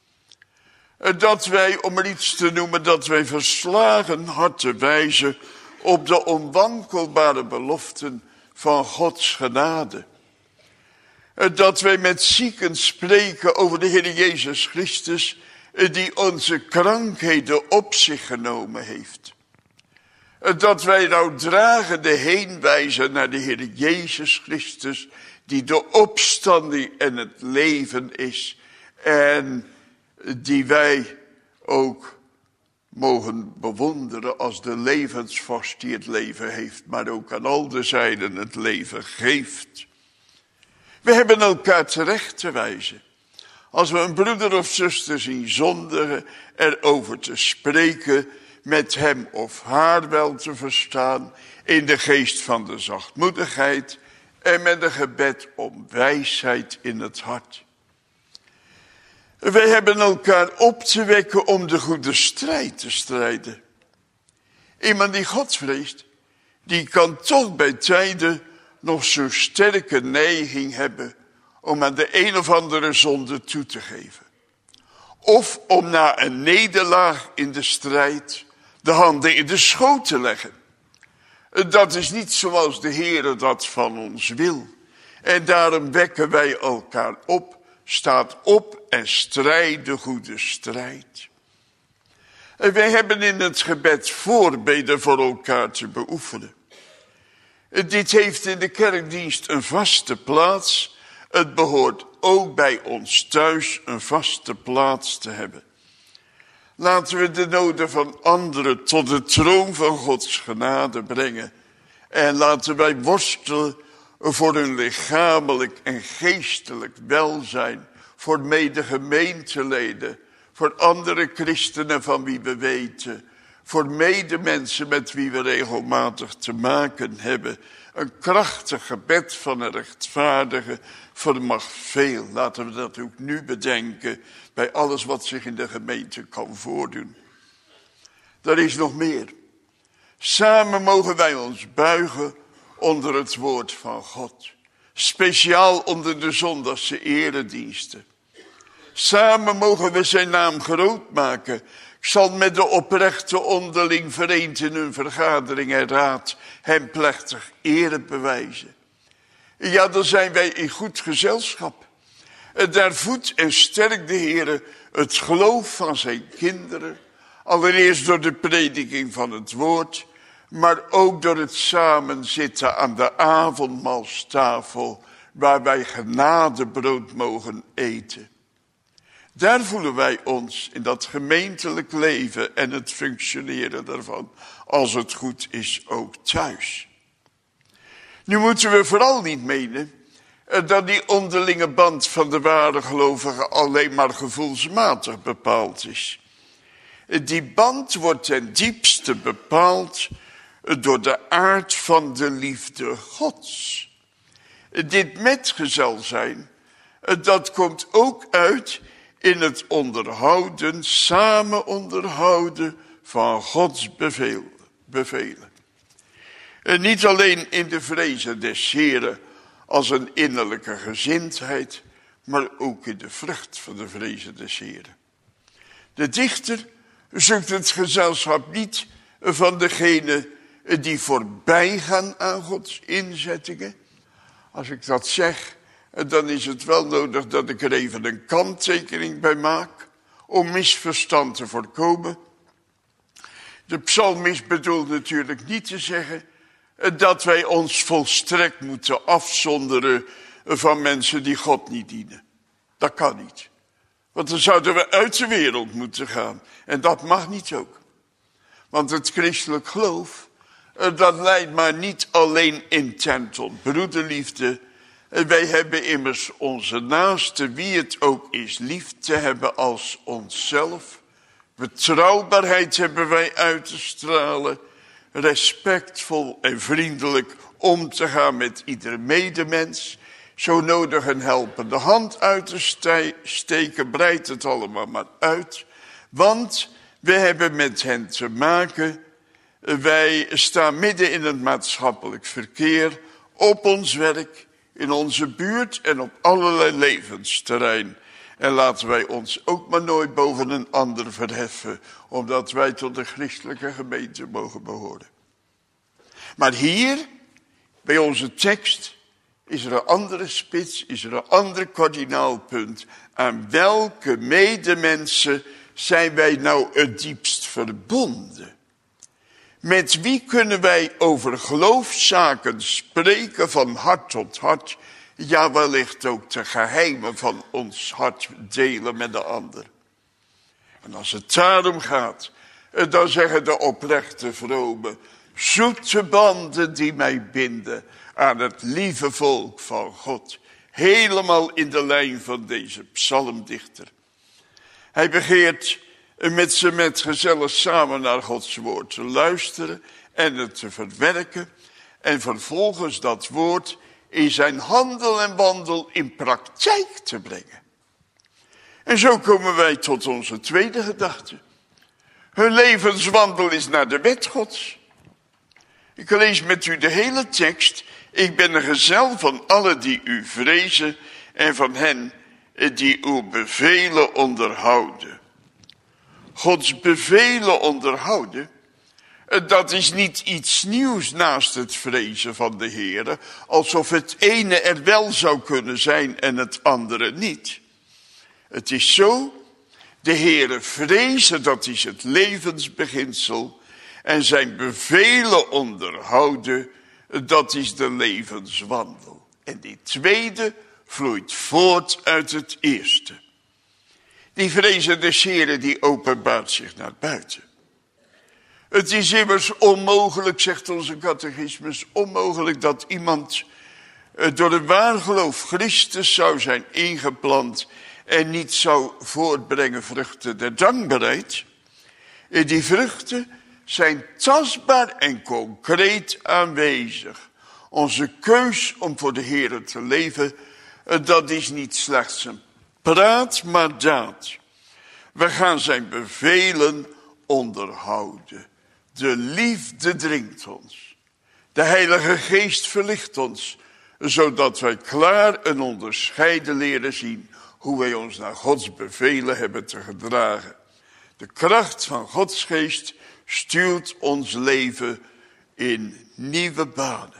Dat wij, om er iets te noemen, dat wij verslagen harten wijzen op de onwankelbare beloften van Gods genade. Dat wij met zieken spreken over de Heer Jezus Christus, die onze krankheden op zich genomen heeft. Dat wij nou dragende heen wijzen naar de Heer Jezus Christus, die de opstanding en het leven is. En die wij ook mogen bewonderen als de levensvorst die het leven heeft, maar ook aan al de zijden het leven geeft. We hebben elkaar terecht te wijzen. Als we een broeder of zuster zien zondigen, erover te spreken, met hem of haar wel te verstaan, in de geest van de zachtmoedigheid en met een gebed om wijsheid in het hart. Wij hebben elkaar op te wekken om de goede strijd te strijden. Iemand die God vreest, die kan toch bij tijden nog zo'n sterke neiging hebben om aan de een of andere zonde toe te geven. Of om na een nederlaag in de strijd de handen in de schoot te leggen. Dat is niet zoals de Heere dat van ons wil. En daarom wekken wij elkaar op, staat op en strijd de goede strijd. En wij hebben in het gebed voorbeden voor elkaar te beoefenen. Dit heeft in de kerkdienst een vaste plaats. Het behoort ook bij ons thuis een vaste plaats te hebben. Laten we de noden van anderen tot de troon van Gods genade brengen. En laten wij worstelen voor hun lichamelijk en geestelijk welzijn. Voor medegemeenteleden. Voor andere christenen van wie we weten. Voor medemensen met wie we regelmatig te maken hebben. Een krachtig gebed van een rechtvaardige vermag veel. Laten we dat ook nu bedenken bij alles wat zich in de gemeente kan voordoen. Er is nog meer. Samen mogen wij ons buigen onder het woord van God. Speciaal onder de zondagse erediensten. Samen mogen we zijn naam groot maken. Ik zal met de oprechte onderling vereend in hun vergadering en raad hem plechtig ere bewijzen. Ja, dan zijn wij in goed gezelschap. Daar voedt en sterkt de Heere het geloof van zijn kinderen. Allereerst door de prediking van het woord, maar ook door het samenzitten aan de avondmaalstafel, waar wij genadebrood mogen eten. Daar voelen wij ons in dat gemeentelijk leven en het functioneren daarvan, als het goed is, ook thuis. Nu moeten we vooral niet menen dat die onderlinge band van de ware gelovigen alleen maar gevoelsmatig bepaald is. Die band wordt ten diepste bepaald door de aard van de liefde Gods. Dit metgezel zijn, dat komt ook uit in het onderhouden, samen onderhouden van Gods beveel, bevelen. En niet alleen in de vrezen des Heren als een innerlijke gezindheid, maar ook in de vrucht van de vrezen des Heren. De dichter zoekt het gezelschap niet van degenen die voorbij gaan aan Gods inzettingen. Als ik dat zeg, dan is het wel nodig dat ik er even een kanttekening bij maak, om misverstand te voorkomen. De psalmist bedoelt natuurlijk niet te zeggen dat wij ons volstrekt moeten afzonderen van mensen die God niet dienen. Dat kan niet. Want dan zouden we uit de wereld moeten gaan. En dat mag niet ook. Want het christelijk geloof, dat leidt maar niet alleen intern tot broederliefde. Wij hebben immers onze naaste, wie het ook is, lief te hebben als onszelf. Betrouwbaarheid hebben wij uit te stralen. Respectvol en vriendelijk om te gaan met iedere medemens. Zo nodig een helpende hand uit te steken, breidt het allemaal maar uit. Want we hebben met hen te maken. Wij staan midden in het maatschappelijk verkeer, op ons werk, in onze buurt en op allerlei levensterrein. En laten wij ons ook maar nooit boven een ander verheffen, omdat wij tot de christelijke gemeente mogen behoren. Maar hier, bij onze tekst, is er een andere spits, is er een ander kardinaalpunt. Aan welke medemensen zijn wij nou het diepst verbonden? Met wie kunnen wij over geloofszaken spreken van hart tot hart? Ja, wellicht ook de geheimen van ons hart delen met de ander. En als het daarom gaat, dan zeggen de oprechte vromen, zoete banden die mij binden aan het lieve volk van God. Helemaal in de lijn van deze psalmdichter. Hij begeert met zijn metgezellen samen naar Gods woord te luisteren en het te verwerken. En vervolgens dat woord in zijn handel en wandel in praktijk te brengen. En zo komen wij tot onze tweede gedachte. Hun levenswandel is naar de wet Gods. Ik lees met u de hele tekst. Ik ben een gezel van allen die u vrezen en van hen die uw bevelen onderhouden. Gods bevelen onderhouden, dat is niet iets nieuws naast het vrezen van de Heere, alsof het ene er wel zou kunnen zijn en het andere niet. Het is zo, de Heere vrezen, dat is het levensbeginsel, en zijn bevelen onderhouden, dat is de levenswandel. En die tweede vloeit voort uit het eerste. Die vrezen des Heeren, die openbaart zich naar buiten. Het is immers onmogelijk, zegt onze catechismus, onmogelijk dat iemand door een waar geloof Christus zou zijn ingeplant en niet zou voortbrengen vruchten der dankbaarheid. Die vruchten zijn tastbaar en concreet aanwezig. Onze keus om voor de Heere te leven, dat is niet slechts een praat, maar daad. We gaan zijn bevelen onderhouden. De liefde dringt ons. De Heilige Geest verlicht ons, zodat wij klaar en onderscheiden leren zien hoe wij ons naar Gods bevelen hebben te gedragen. De kracht van Gods Geest stuurt ons leven in nieuwe banen.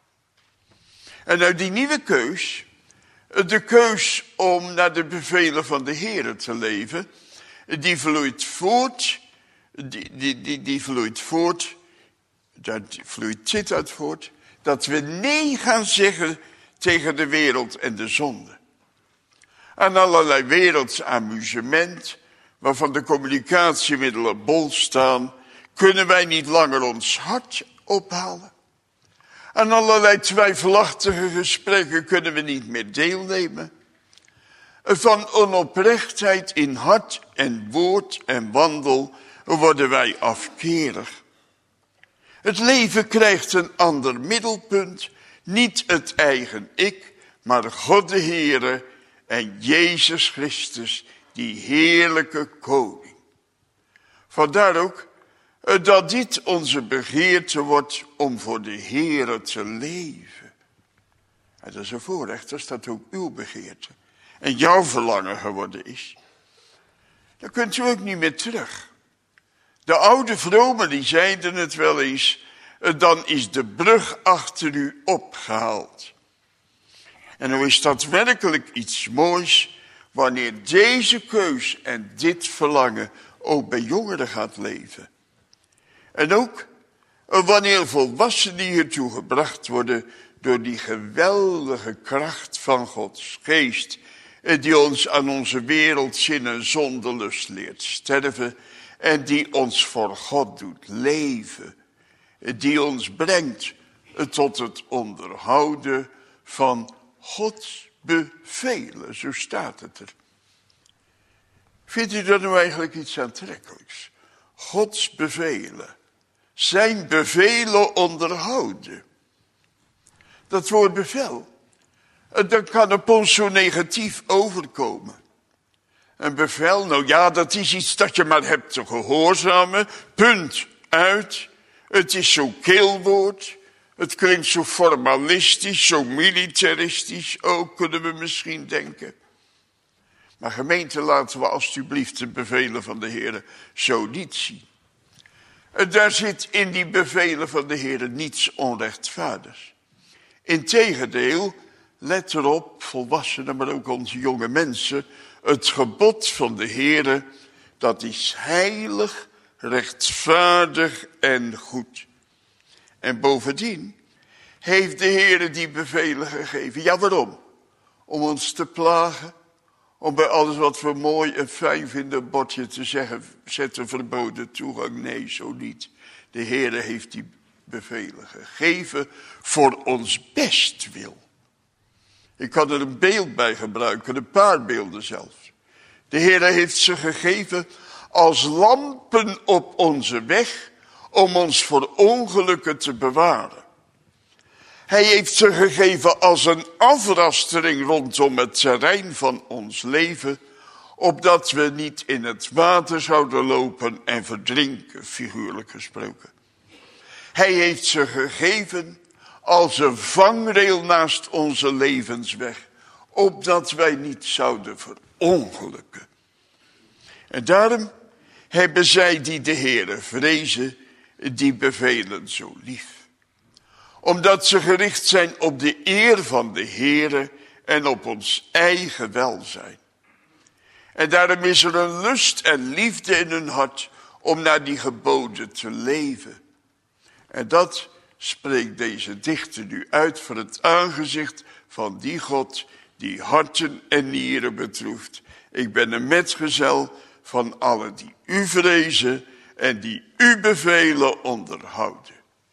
En uit die nieuwe keus, de keus om naar de bevelen van de Heere te leven, die vloeit voort, die, die, die, die vloeit voort, daar vloeit dit uit voort, dat we nee gaan zeggen tegen de wereld en de zonde. Aan allerlei werelds amusement, waarvan de communicatiemiddelen bol staan, kunnen wij niet langer ons hart ophalen. Aan allerlei twijfelachtige gesprekken kunnen we niet meer deelnemen. Van onoprechtheid in hart en woord en wandel worden wij afkerig. Het leven krijgt een ander middelpunt, niet het eigen ik, maar God de Heere en Jezus Christus, die heerlijke koning. Vandaar ook dat dit onze begeerte wordt om voor de Heere te leven. En dat is een voorrecht, dat is dat ook uw begeerte. en jouw verlangen geworden is, dan kunt u ook niet meer terug. De oude vromen die zeiden het wel eens, dan is de brug achter u opgehaald. En nu is dat werkelijk iets moois, wanneer deze keus en dit verlangen ook bij jongeren gaat leven. En ook wanneer volwassenen hiertoe gebracht worden door die geweldige kracht van Gods geest, die ons aan onze wereldzin en zondelust leert sterven en die ons voor God doet leven, die ons brengt tot het onderhouden van Gods bevelen, zo staat het er. Vindt u dat nou eigenlijk iets aantrekkelijks? Gods bevelen, zijn bevelen onderhouden. Dat woord bevel, dat kan op ons zo negatief overkomen. Een bevel, nou ja, dat is iets dat je maar hebt te gehoorzamen, punt, uit. Het is zo'n keelwoord, het klinkt zo formalistisch, zo militaristisch ook, kunnen we misschien denken. Maar gemeente, laten we alstublieft de bevelen van de Heer zo niet zien. Daar zit in die bevelen van de Heer niets onrechtvaardigs. Integendeel, let erop, volwassenen, maar ook onze jonge mensen, het gebod van de Heer, dat is heilig, rechtvaardig en goed. En bovendien heeft de Heer die bevelen gegeven. Ja, waarom? Om ons te plagen, om bij alles wat we mooi en fijn vinden een bordje te zeggen, zetten verboden toegang. Nee, zo niet. De Heer heeft die bevelen gegeven voor ons bestwil. Ik kan er een beeld bij gebruiken, een paar beelden zelfs. De Heer heeft ze gegeven als lampen op onze weg, om ons voor ongelukken te bewaren. Hij heeft ze gegeven als een afrastering rondom het terrein van ons leven, opdat we niet in het water zouden lopen en verdrinken, figuurlijk gesproken. Hij heeft ze gegeven als een vangrail naast onze levensweg, opdat wij niet zouden verongelukken. En daarom hebben zij die de Heere vrezen, die bevelen zo lief. Omdat ze gericht zijn op de eer van de Heere en op ons eigen welzijn. En daarom is er een lust en liefde in hun hart om naar die geboden te leven. En dat spreekt deze dichter nu uit voor het aangezicht van die God die harten en nieren betroeft. Ik ben een metgezel van allen die u vrezen en die u bevelen onderhouden.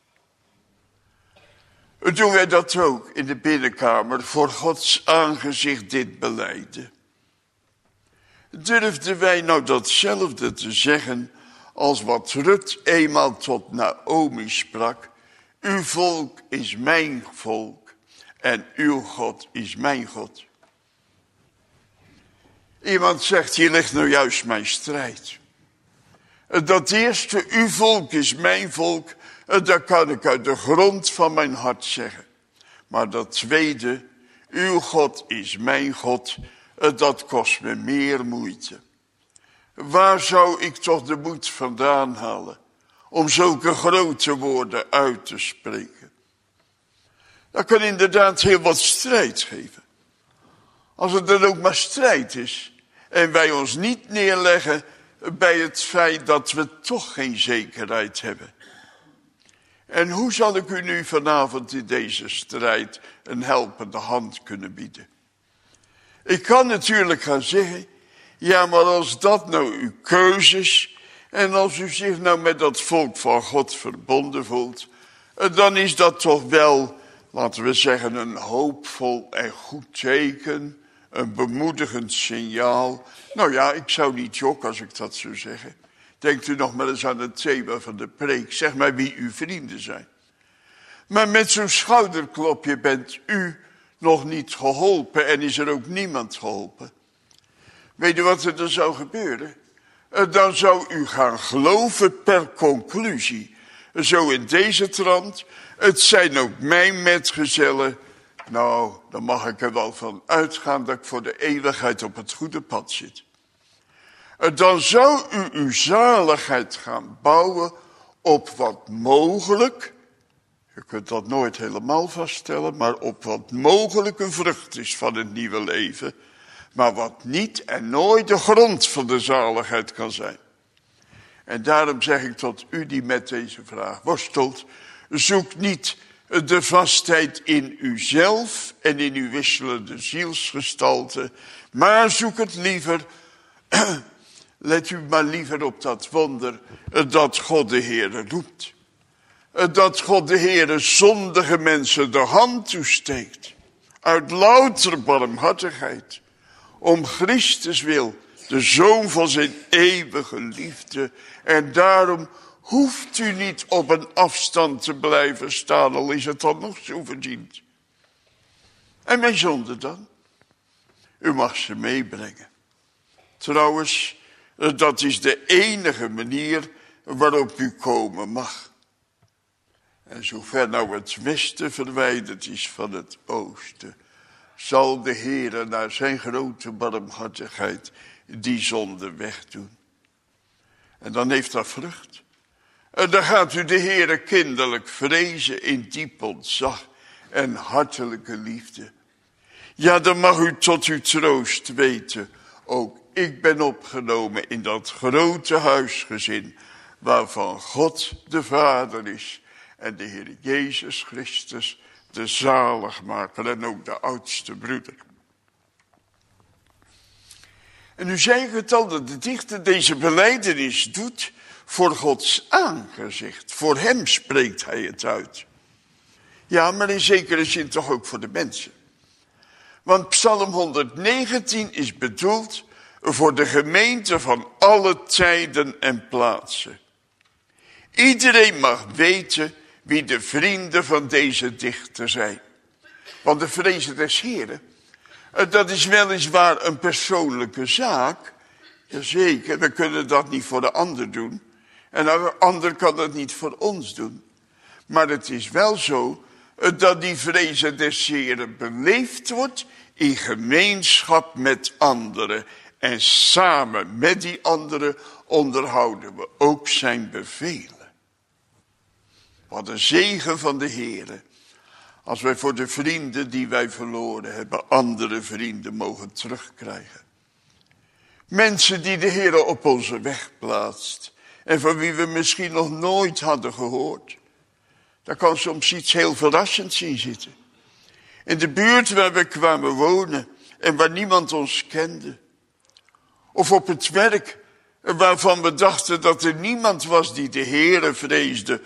Doen wij dat ook in de binnenkamer voor Gods aangezicht dit belijden? Durfden wij nou datzelfde te zeggen als wat Rut eenmaal tot Naomi sprak? Uw volk is mijn volk en uw God is mijn God. Iemand zegt, hier ligt nou juist mijn strijd. Dat eerste, uw volk is mijn volk, dat kan ik uit de grond van mijn hart zeggen. Maar dat tweede, uw God is mijn God, dat kost me meer moeite. Waar zou ik toch de moed vandaan halen om zulke grote woorden uit te spreken? Dat kan inderdaad heel wat strijd geven. Als het dan ook maar strijd is en wij ons niet neerleggen bij het feit dat we toch geen zekerheid hebben. En hoe zal ik u nu vanavond in deze strijd een helpende hand kunnen bieden? Ik kan natuurlijk gaan zeggen, ja, maar als dat nou uw keuze is en als u zich nou met dat volk van God verbonden voelt, dan is dat toch wel, laten we zeggen, een hoopvol en goed teken, een bemoedigend signaal. Nou ja, ik zou niet jokken als ik dat zou zeggen. Denkt u nog maar eens aan het thema van de preek. Zeg maar wie uw vrienden zijn. Maar met zo'n schouderklopje bent u nog niet geholpen en is er ook niemand geholpen. Weet u wat er dan zou gebeuren? Dan zou u gaan geloven per conclusie. Zo in deze trant, het zijn ook mijn metgezellen Nou, dan mag ik er wel van uitgaan dat ik voor de eeuwigheid op het goede pad zit. Dan zou u uw zaligheid gaan bouwen op wat mogelijk, je kunt dat nooit helemaal vaststellen, maar op wat mogelijk een vrucht is van het nieuwe leven, maar wat niet en nooit de grond van de zaligheid kan zijn. En daarom zeg ik tot u die met deze vraag worstelt, zoek niet de vastheid in uzelf en in uw wisselende zielsgestalte, maar zoek het liever, let u maar liever op dat wonder dat God de Heere roept. Dat God de Heere zondige mensen de hand toesteekt, uit louter barmhartigheid, om Christus wil, de Zoon van zijn eeuwige liefde. En daarom hoeft u niet op een afstand te blijven staan, al is het dan nog zo verdiend. En mijn zonde dan? U mag ze meebrengen. Trouwens, dat is de enige manier waarop u komen mag. En zover nou het westen verwijderd is van het oosten, zal de Heere naar zijn grote barmhartigheid die zonde wegdoen. En dan heeft dat vrucht. En dan gaat u de Heere kinderlijk vrezen in diep ontzag en hartelijke liefde. Ja, dan mag u tot uw troost weten, ook ik ben opgenomen in dat grote huisgezin, waarvan God de Vader is en de Heer Jezus Christus de zaligmaker en ook de oudste broeder. En nu zei ik het al, dat de dichter deze belijdenis doet voor Gods aangezicht. Voor hem spreekt hij het uit. Ja, maar in zekere zin toch ook voor de mensen. Want Psalm honderdnegentien is bedoeld voor de gemeente van alle tijden en plaatsen. Iedereen mag weten wie de vrienden van deze dichter zijn. Want de vrezen des Heren, dat is weliswaar een persoonlijke zaak. Jazeker, we kunnen dat niet voor de ander doen. En de ander kan dat niet voor ons doen. Maar het is wel zo dat die vrezen des Heren beleefd wordt in gemeenschap met anderen. En samen met die anderen onderhouden we ook zijn bevelen. Wat een zegen van de Heere. Als wij voor de vrienden die wij verloren hebben, andere vrienden mogen terugkrijgen. Mensen die de Heere op onze weg plaatst. En van wie we misschien nog nooit hadden gehoord. Daar kan soms iets heel verrassends in zitten. In de buurt waar we kwamen wonen en waar niemand ons kende. Of op het werk waarvan we dachten dat er niemand was die de Heere vreesde.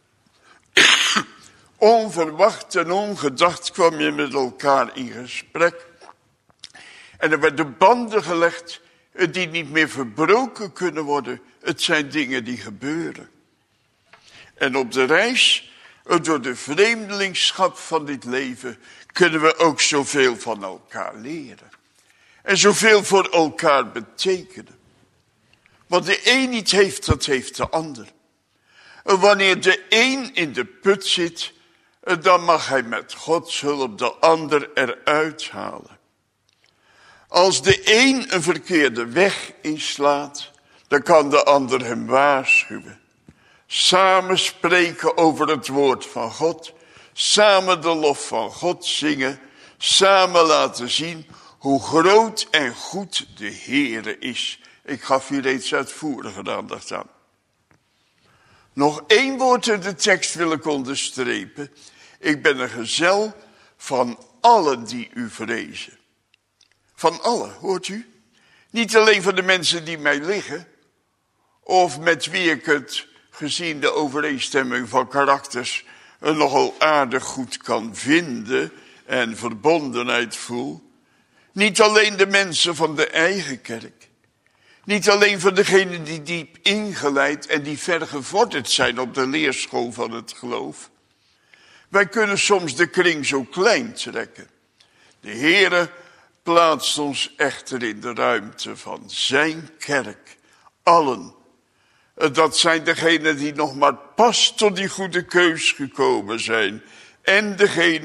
Onverwacht en ongedacht kwam je met elkaar in gesprek. En er werden banden gelegd die niet meer verbroken kunnen worden. Het zijn dingen die gebeuren. En op de reis door de vreemdelingschap van dit leven kunnen we ook zoveel van elkaar leren. En zoveel voor elkaar betekenen. Wat de een niet heeft, dat heeft de ander. En wanneer de een in de put zit, dan mag hij met Gods hulp de ander eruit halen. Als de een een verkeerde weg inslaat, dan kan de ander hem waarschuwen. Samen spreken over het woord van God, samen de lof van God zingen, samen laten zien hoe groot en goed de Heere is. Ik gaf hier reeds uitvoerige aandacht aan. Nog één woord in de tekst wil ik onderstrepen. Ik ben een gezel van allen die u vrezen. Van allen, hoort u? Niet alleen van de mensen die mij liggen, of met wie ik het, gezien de overeenstemming van karakters, nogal aardig goed kan vinden en verbondenheid voel. Niet alleen de mensen van de eigen kerk. Niet alleen van degenen die diep ingeleid en die ver gevorderd zijn op de leerschool van het geloof. Wij kunnen soms de kring zo klein trekken. De Heere plaatst ons echter in de ruimte van zijn kerk. Allen. Dat zijn degenen die nog maar pas tot die goede keus gekomen zijn. En degenen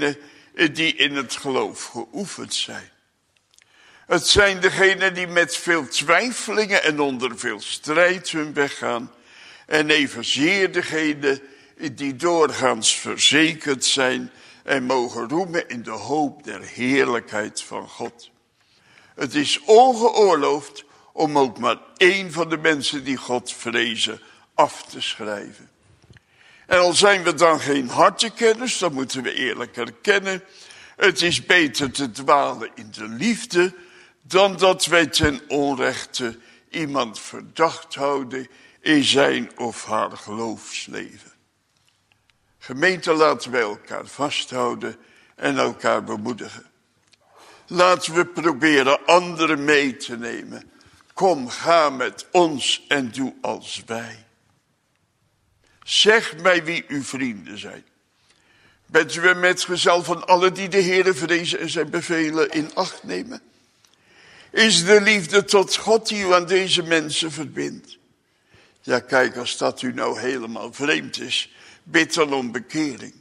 die in het geloof geoefend zijn. Het zijn degenen die met veel twijfelingen en onder veel strijd hun weg gaan. En evenzeer degenen die doorgaans verzekerd zijn en mogen roemen in de hoop der heerlijkheid van God. Het is ongeoorloofd om ook maar één van de mensen die God vrezen af te schrijven. En al zijn we dan geen hartekenners, dan moeten we eerlijk erkennen. Het is beter te dwalen in de liefde dan dat wij ten onrechte iemand verdacht houden in zijn of haar geloofsleven. Gemeente, laten wij elkaar vasthouden en elkaar bemoedigen. Laten we proberen anderen mee te nemen. Kom, ga met ons en doe als wij. Zeg mij wie uw vrienden zijn. Bent u een metgezel van allen die de Heere vrezen en zijn bevelen in acht nemen? Is de liefde tot God die u aan deze mensen verbindt? Ja, kijk, als dat u nou helemaal vreemd is, bid dan om bekering.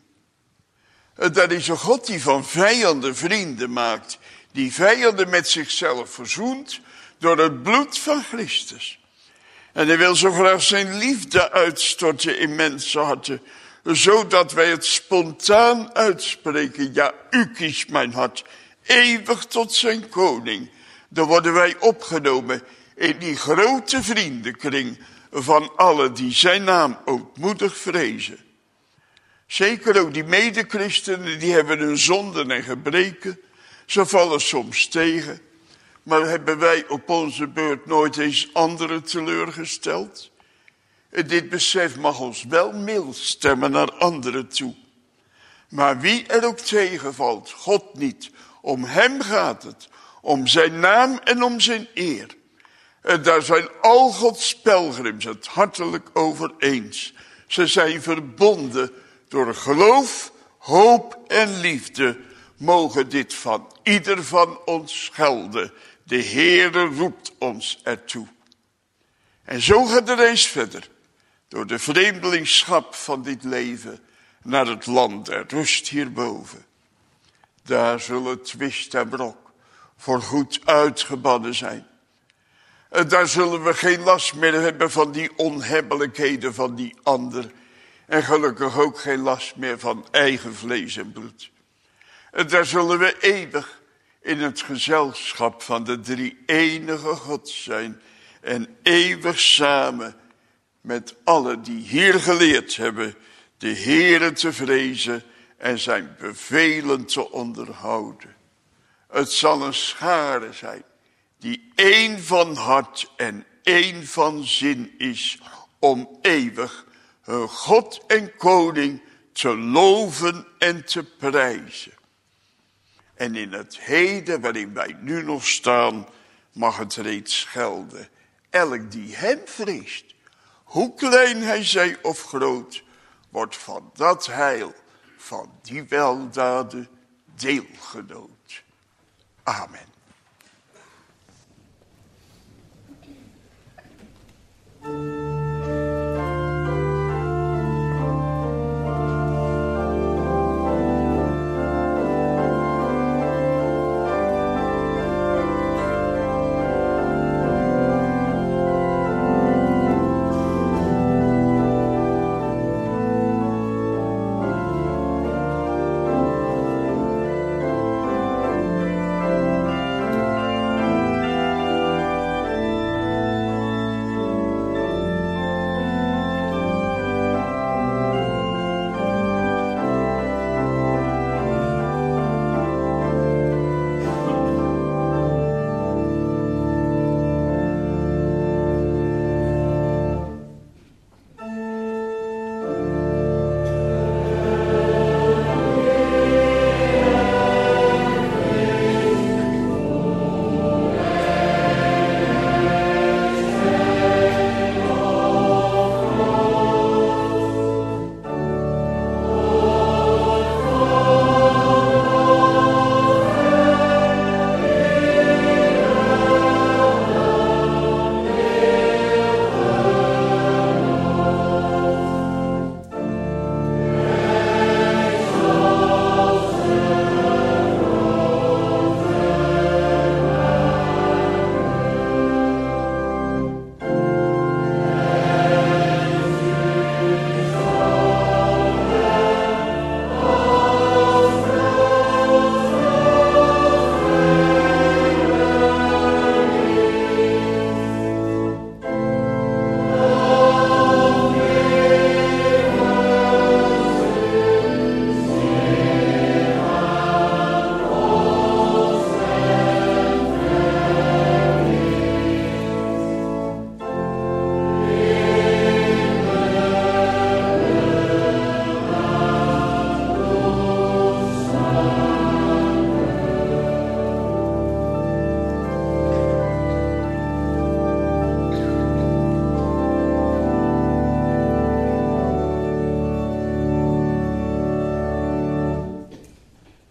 Dat is een God die van vijanden vrienden maakt, die vijanden met zichzelf verzoent door het bloed van Christus. En hij wil zo graag zijn liefde uitstorten in mensenharten, zodat wij het spontaan uitspreken. Ja, u kiest mijn hart eeuwig tot zijn koning. Dan worden wij opgenomen in die grote vriendenkring van allen die zijn naam ootmoedig vrezen. Zeker ook die medechristenen, die hebben hun zonden en gebreken. Ze vallen soms tegen. Maar hebben wij op onze beurt nooit eens anderen teleurgesteld? En dit besef mag ons wel mild stemmen naar anderen toe. Maar wie er ook tegenvalt, God niet. Om hem gaat het. Om zijn naam en om zijn eer. En daar zijn al Gods pelgrims het hartelijk over eens. Ze zijn verbonden door geloof, hoop en liefde. Mogen dit van ieder van ons gelden. De Heere roept ons ertoe. En zo gaat de reis verder. Door de vreemdelingschap van dit leven naar het land der rust hierboven. Daar zullen twist en brok voor goed uitgebannen zijn. En daar zullen we geen last meer hebben van die onhebbelijkheden van die ander. En gelukkig ook geen last meer van eigen vlees en bloed. En daar zullen we eeuwig in het gezelschap van de drie enige God zijn. En eeuwig samen met allen die hier geleerd hebben de Heere te vrezen en zijn bevelen te onderhouden. Het zal een schare zijn die één van hart en één van zin is om eeuwig hun God en koning te loven en te prijzen. En in het heden waarin wij nu nog staan, mag het reeds gelden. Elk die hem vreest, hoe klein hij zij of groot, wordt van dat heil, van die weldaden deelgenoot. Amen.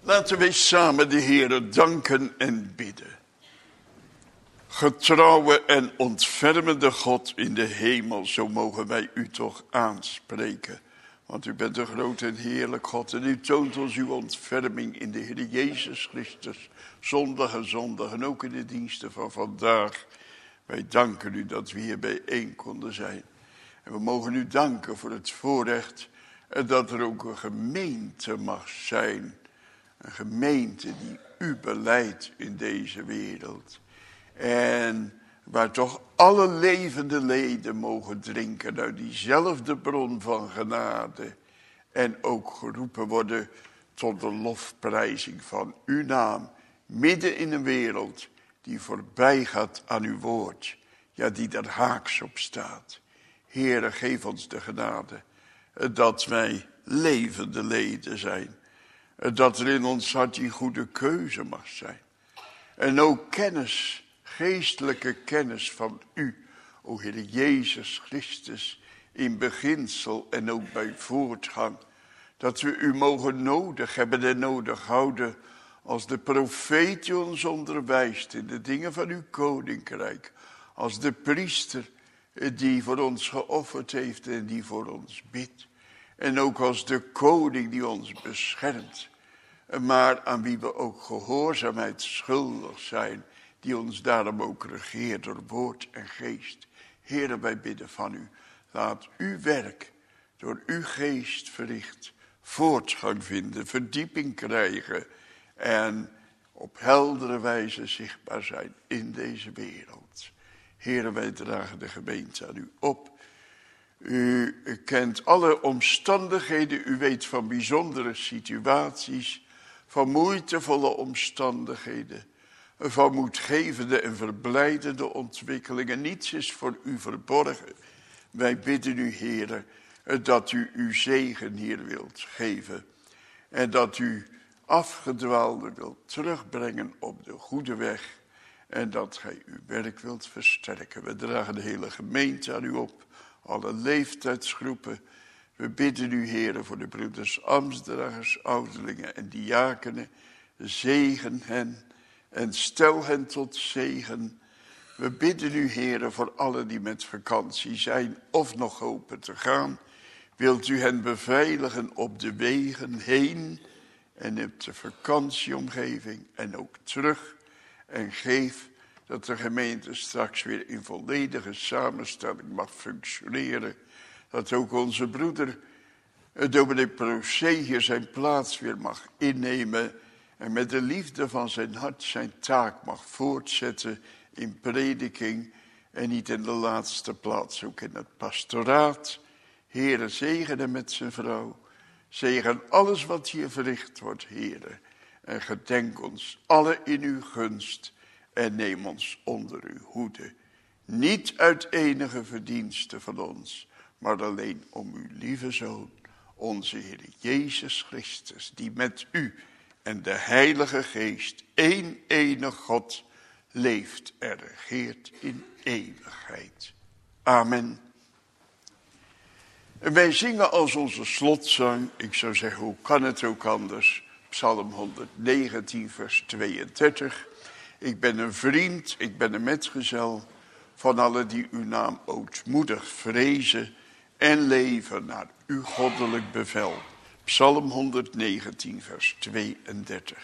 Laten wij samen de Heere danken en bidden. Getrouwe en ontfermende God in de hemel, zo mogen wij u toch aanspreken. Want u bent een groot en heerlijk God en u toont ons uw ontferming in de Heer Jezus Christus. Zondag en zondag en ook in de diensten van vandaag. Wij danken u dat we hier bijeen konden zijn. En we mogen u danken voor het voorrecht dat er ook een gemeente mag zijn. Een gemeente die u beleidt in deze wereld. En waar toch alle levende leden mogen drinken uit diezelfde bron van genade. En ook geroepen worden tot de lofprijzing van uw naam. Midden in een wereld die voorbij gaat aan uw woord. Ja, die er haaks op staat. Heere, geef ons de genade dat wij levende leden zijn. Dat er in ons hart die goede keuze mag zijn. En ook kennis, geestelijke kennis van u, o Heer Jezus Christus, in beginsel en ook bij voortgang. Dat we u mogen nodig hebben en nodig houden als de profeet die ons onderwijst in de dingen van uw koninkrijk. Als de priester die voor ons geofferd heeft en die voor ons bidt. En ook als de koning die ons beschermt. Maar aan wie we ook gehoorzaamheid schuldig zijn. Die ons daarom ook regeert door woord en geest. Heere, wij bidden van u. Laat uw werk door uw geest verricht. Voortgang vinden, verdieping krijgen. En op heldere wijze zichtbaar zijn in deze wereld. Heere, wij dragen de gemeente aan u op. U kent alle omstandigheden. U weet van bijzondere situaties. Van moeitevolle omstandigheden. Van moedgevende en verblijdende ontwikkelingen. Niets is voor u verborgen. Wij bidden u, Heere, dat u uw zegen hier wilt geven. En dat u afgedwaalde wilt terugbrengen op de goede weg. En dat gij uw werk wilt versterken. We dragen de hele gemeente aan u op. Alle leeftijdsgroepen. We bidden u, Heere, voor de broeders, ambtsdragers, ouderlingen en diakenen. Zegen hen en stel hen tot zegen. We bidden u, Heere, voor allen die met vakantie zijn of nog hopen te gaan. Wilt u hen beveiligen op de wegen heen en op de vakantieomgeving en ook terug. En geef dat de gemeente straks weer in volledige samenstelling mag functioneren. Dat ook onze broeder, dominee Procé, hier zijn plaats weer mag innemen. En met de liefde van zijn hart zijn taak mag voortzetten in prediking. En niet in de laatste plaats, ook in het pastoraat. Heere, zegen hem met zijn vrouw. Zegen alles wat hier verricht wordt, Heere. En gedenk ons alle in uw gunst. En neem ons onder uw hoede. Niet uit enige verdienste van ons, maar alleen om uw lieve Zoon, onze Heer Jezus Christus, die met u en de Heilige Geest, één enig God, leeft en regeert in eeuwigheid. Amen. En wij zingen als onze slotzang, ik zou zeggen, hoe kan het ook anders, Psalm honderdnegentien, vers tweeëndertig. Ik ben een vriend, ik ben een metgezel van allen die uw naam ootmoedig vrezen en leven naar uw goddelijk bevel. Psalm honderdnegentien, vers tweeëndertig.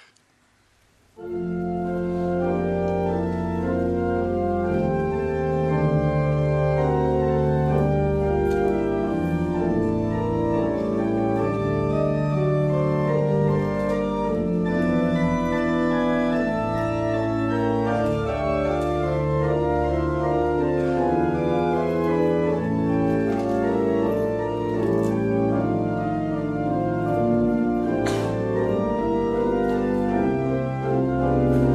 Thank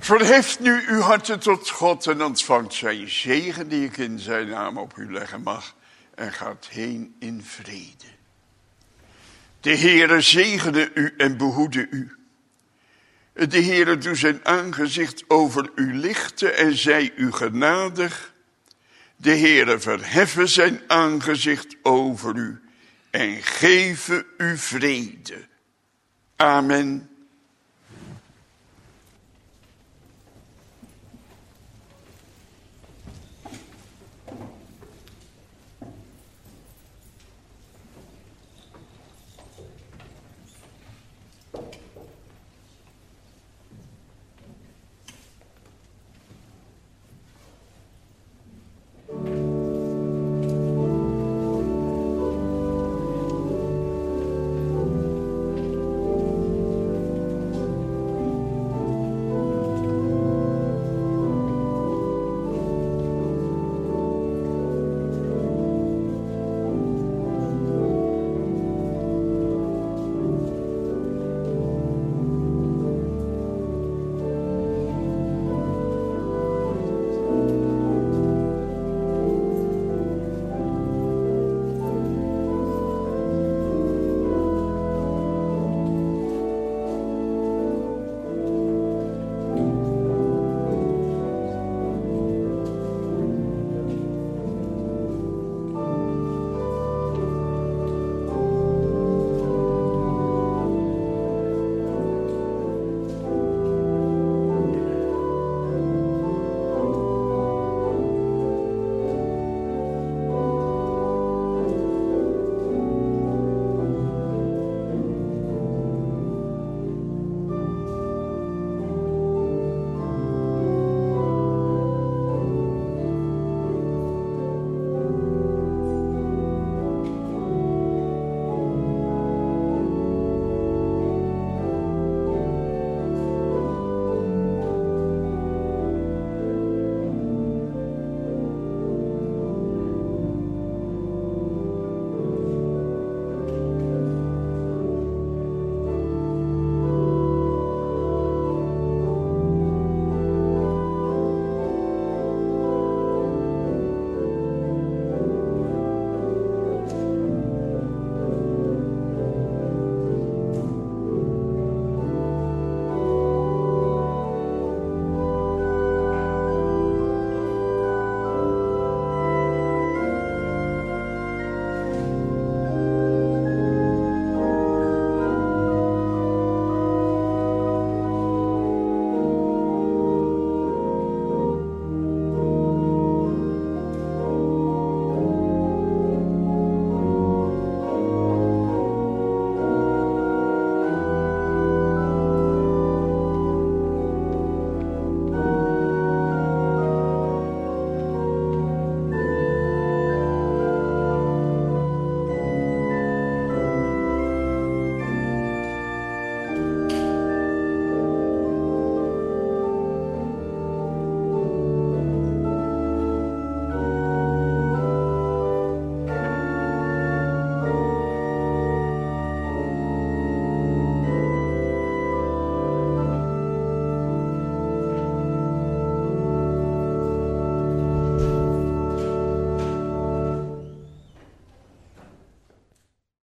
Verheft nu uw harten tot God en ontvangt zijn zegen die ik in zijn naam op u leggen mag. En gaat heen in vrede. De Heere zegene u en behoede u. De Heere doe zijn aangezicht over u lichten en zij u genadig. De Heere verheffen zijn aangezicht over u en geven u vrede. Amen.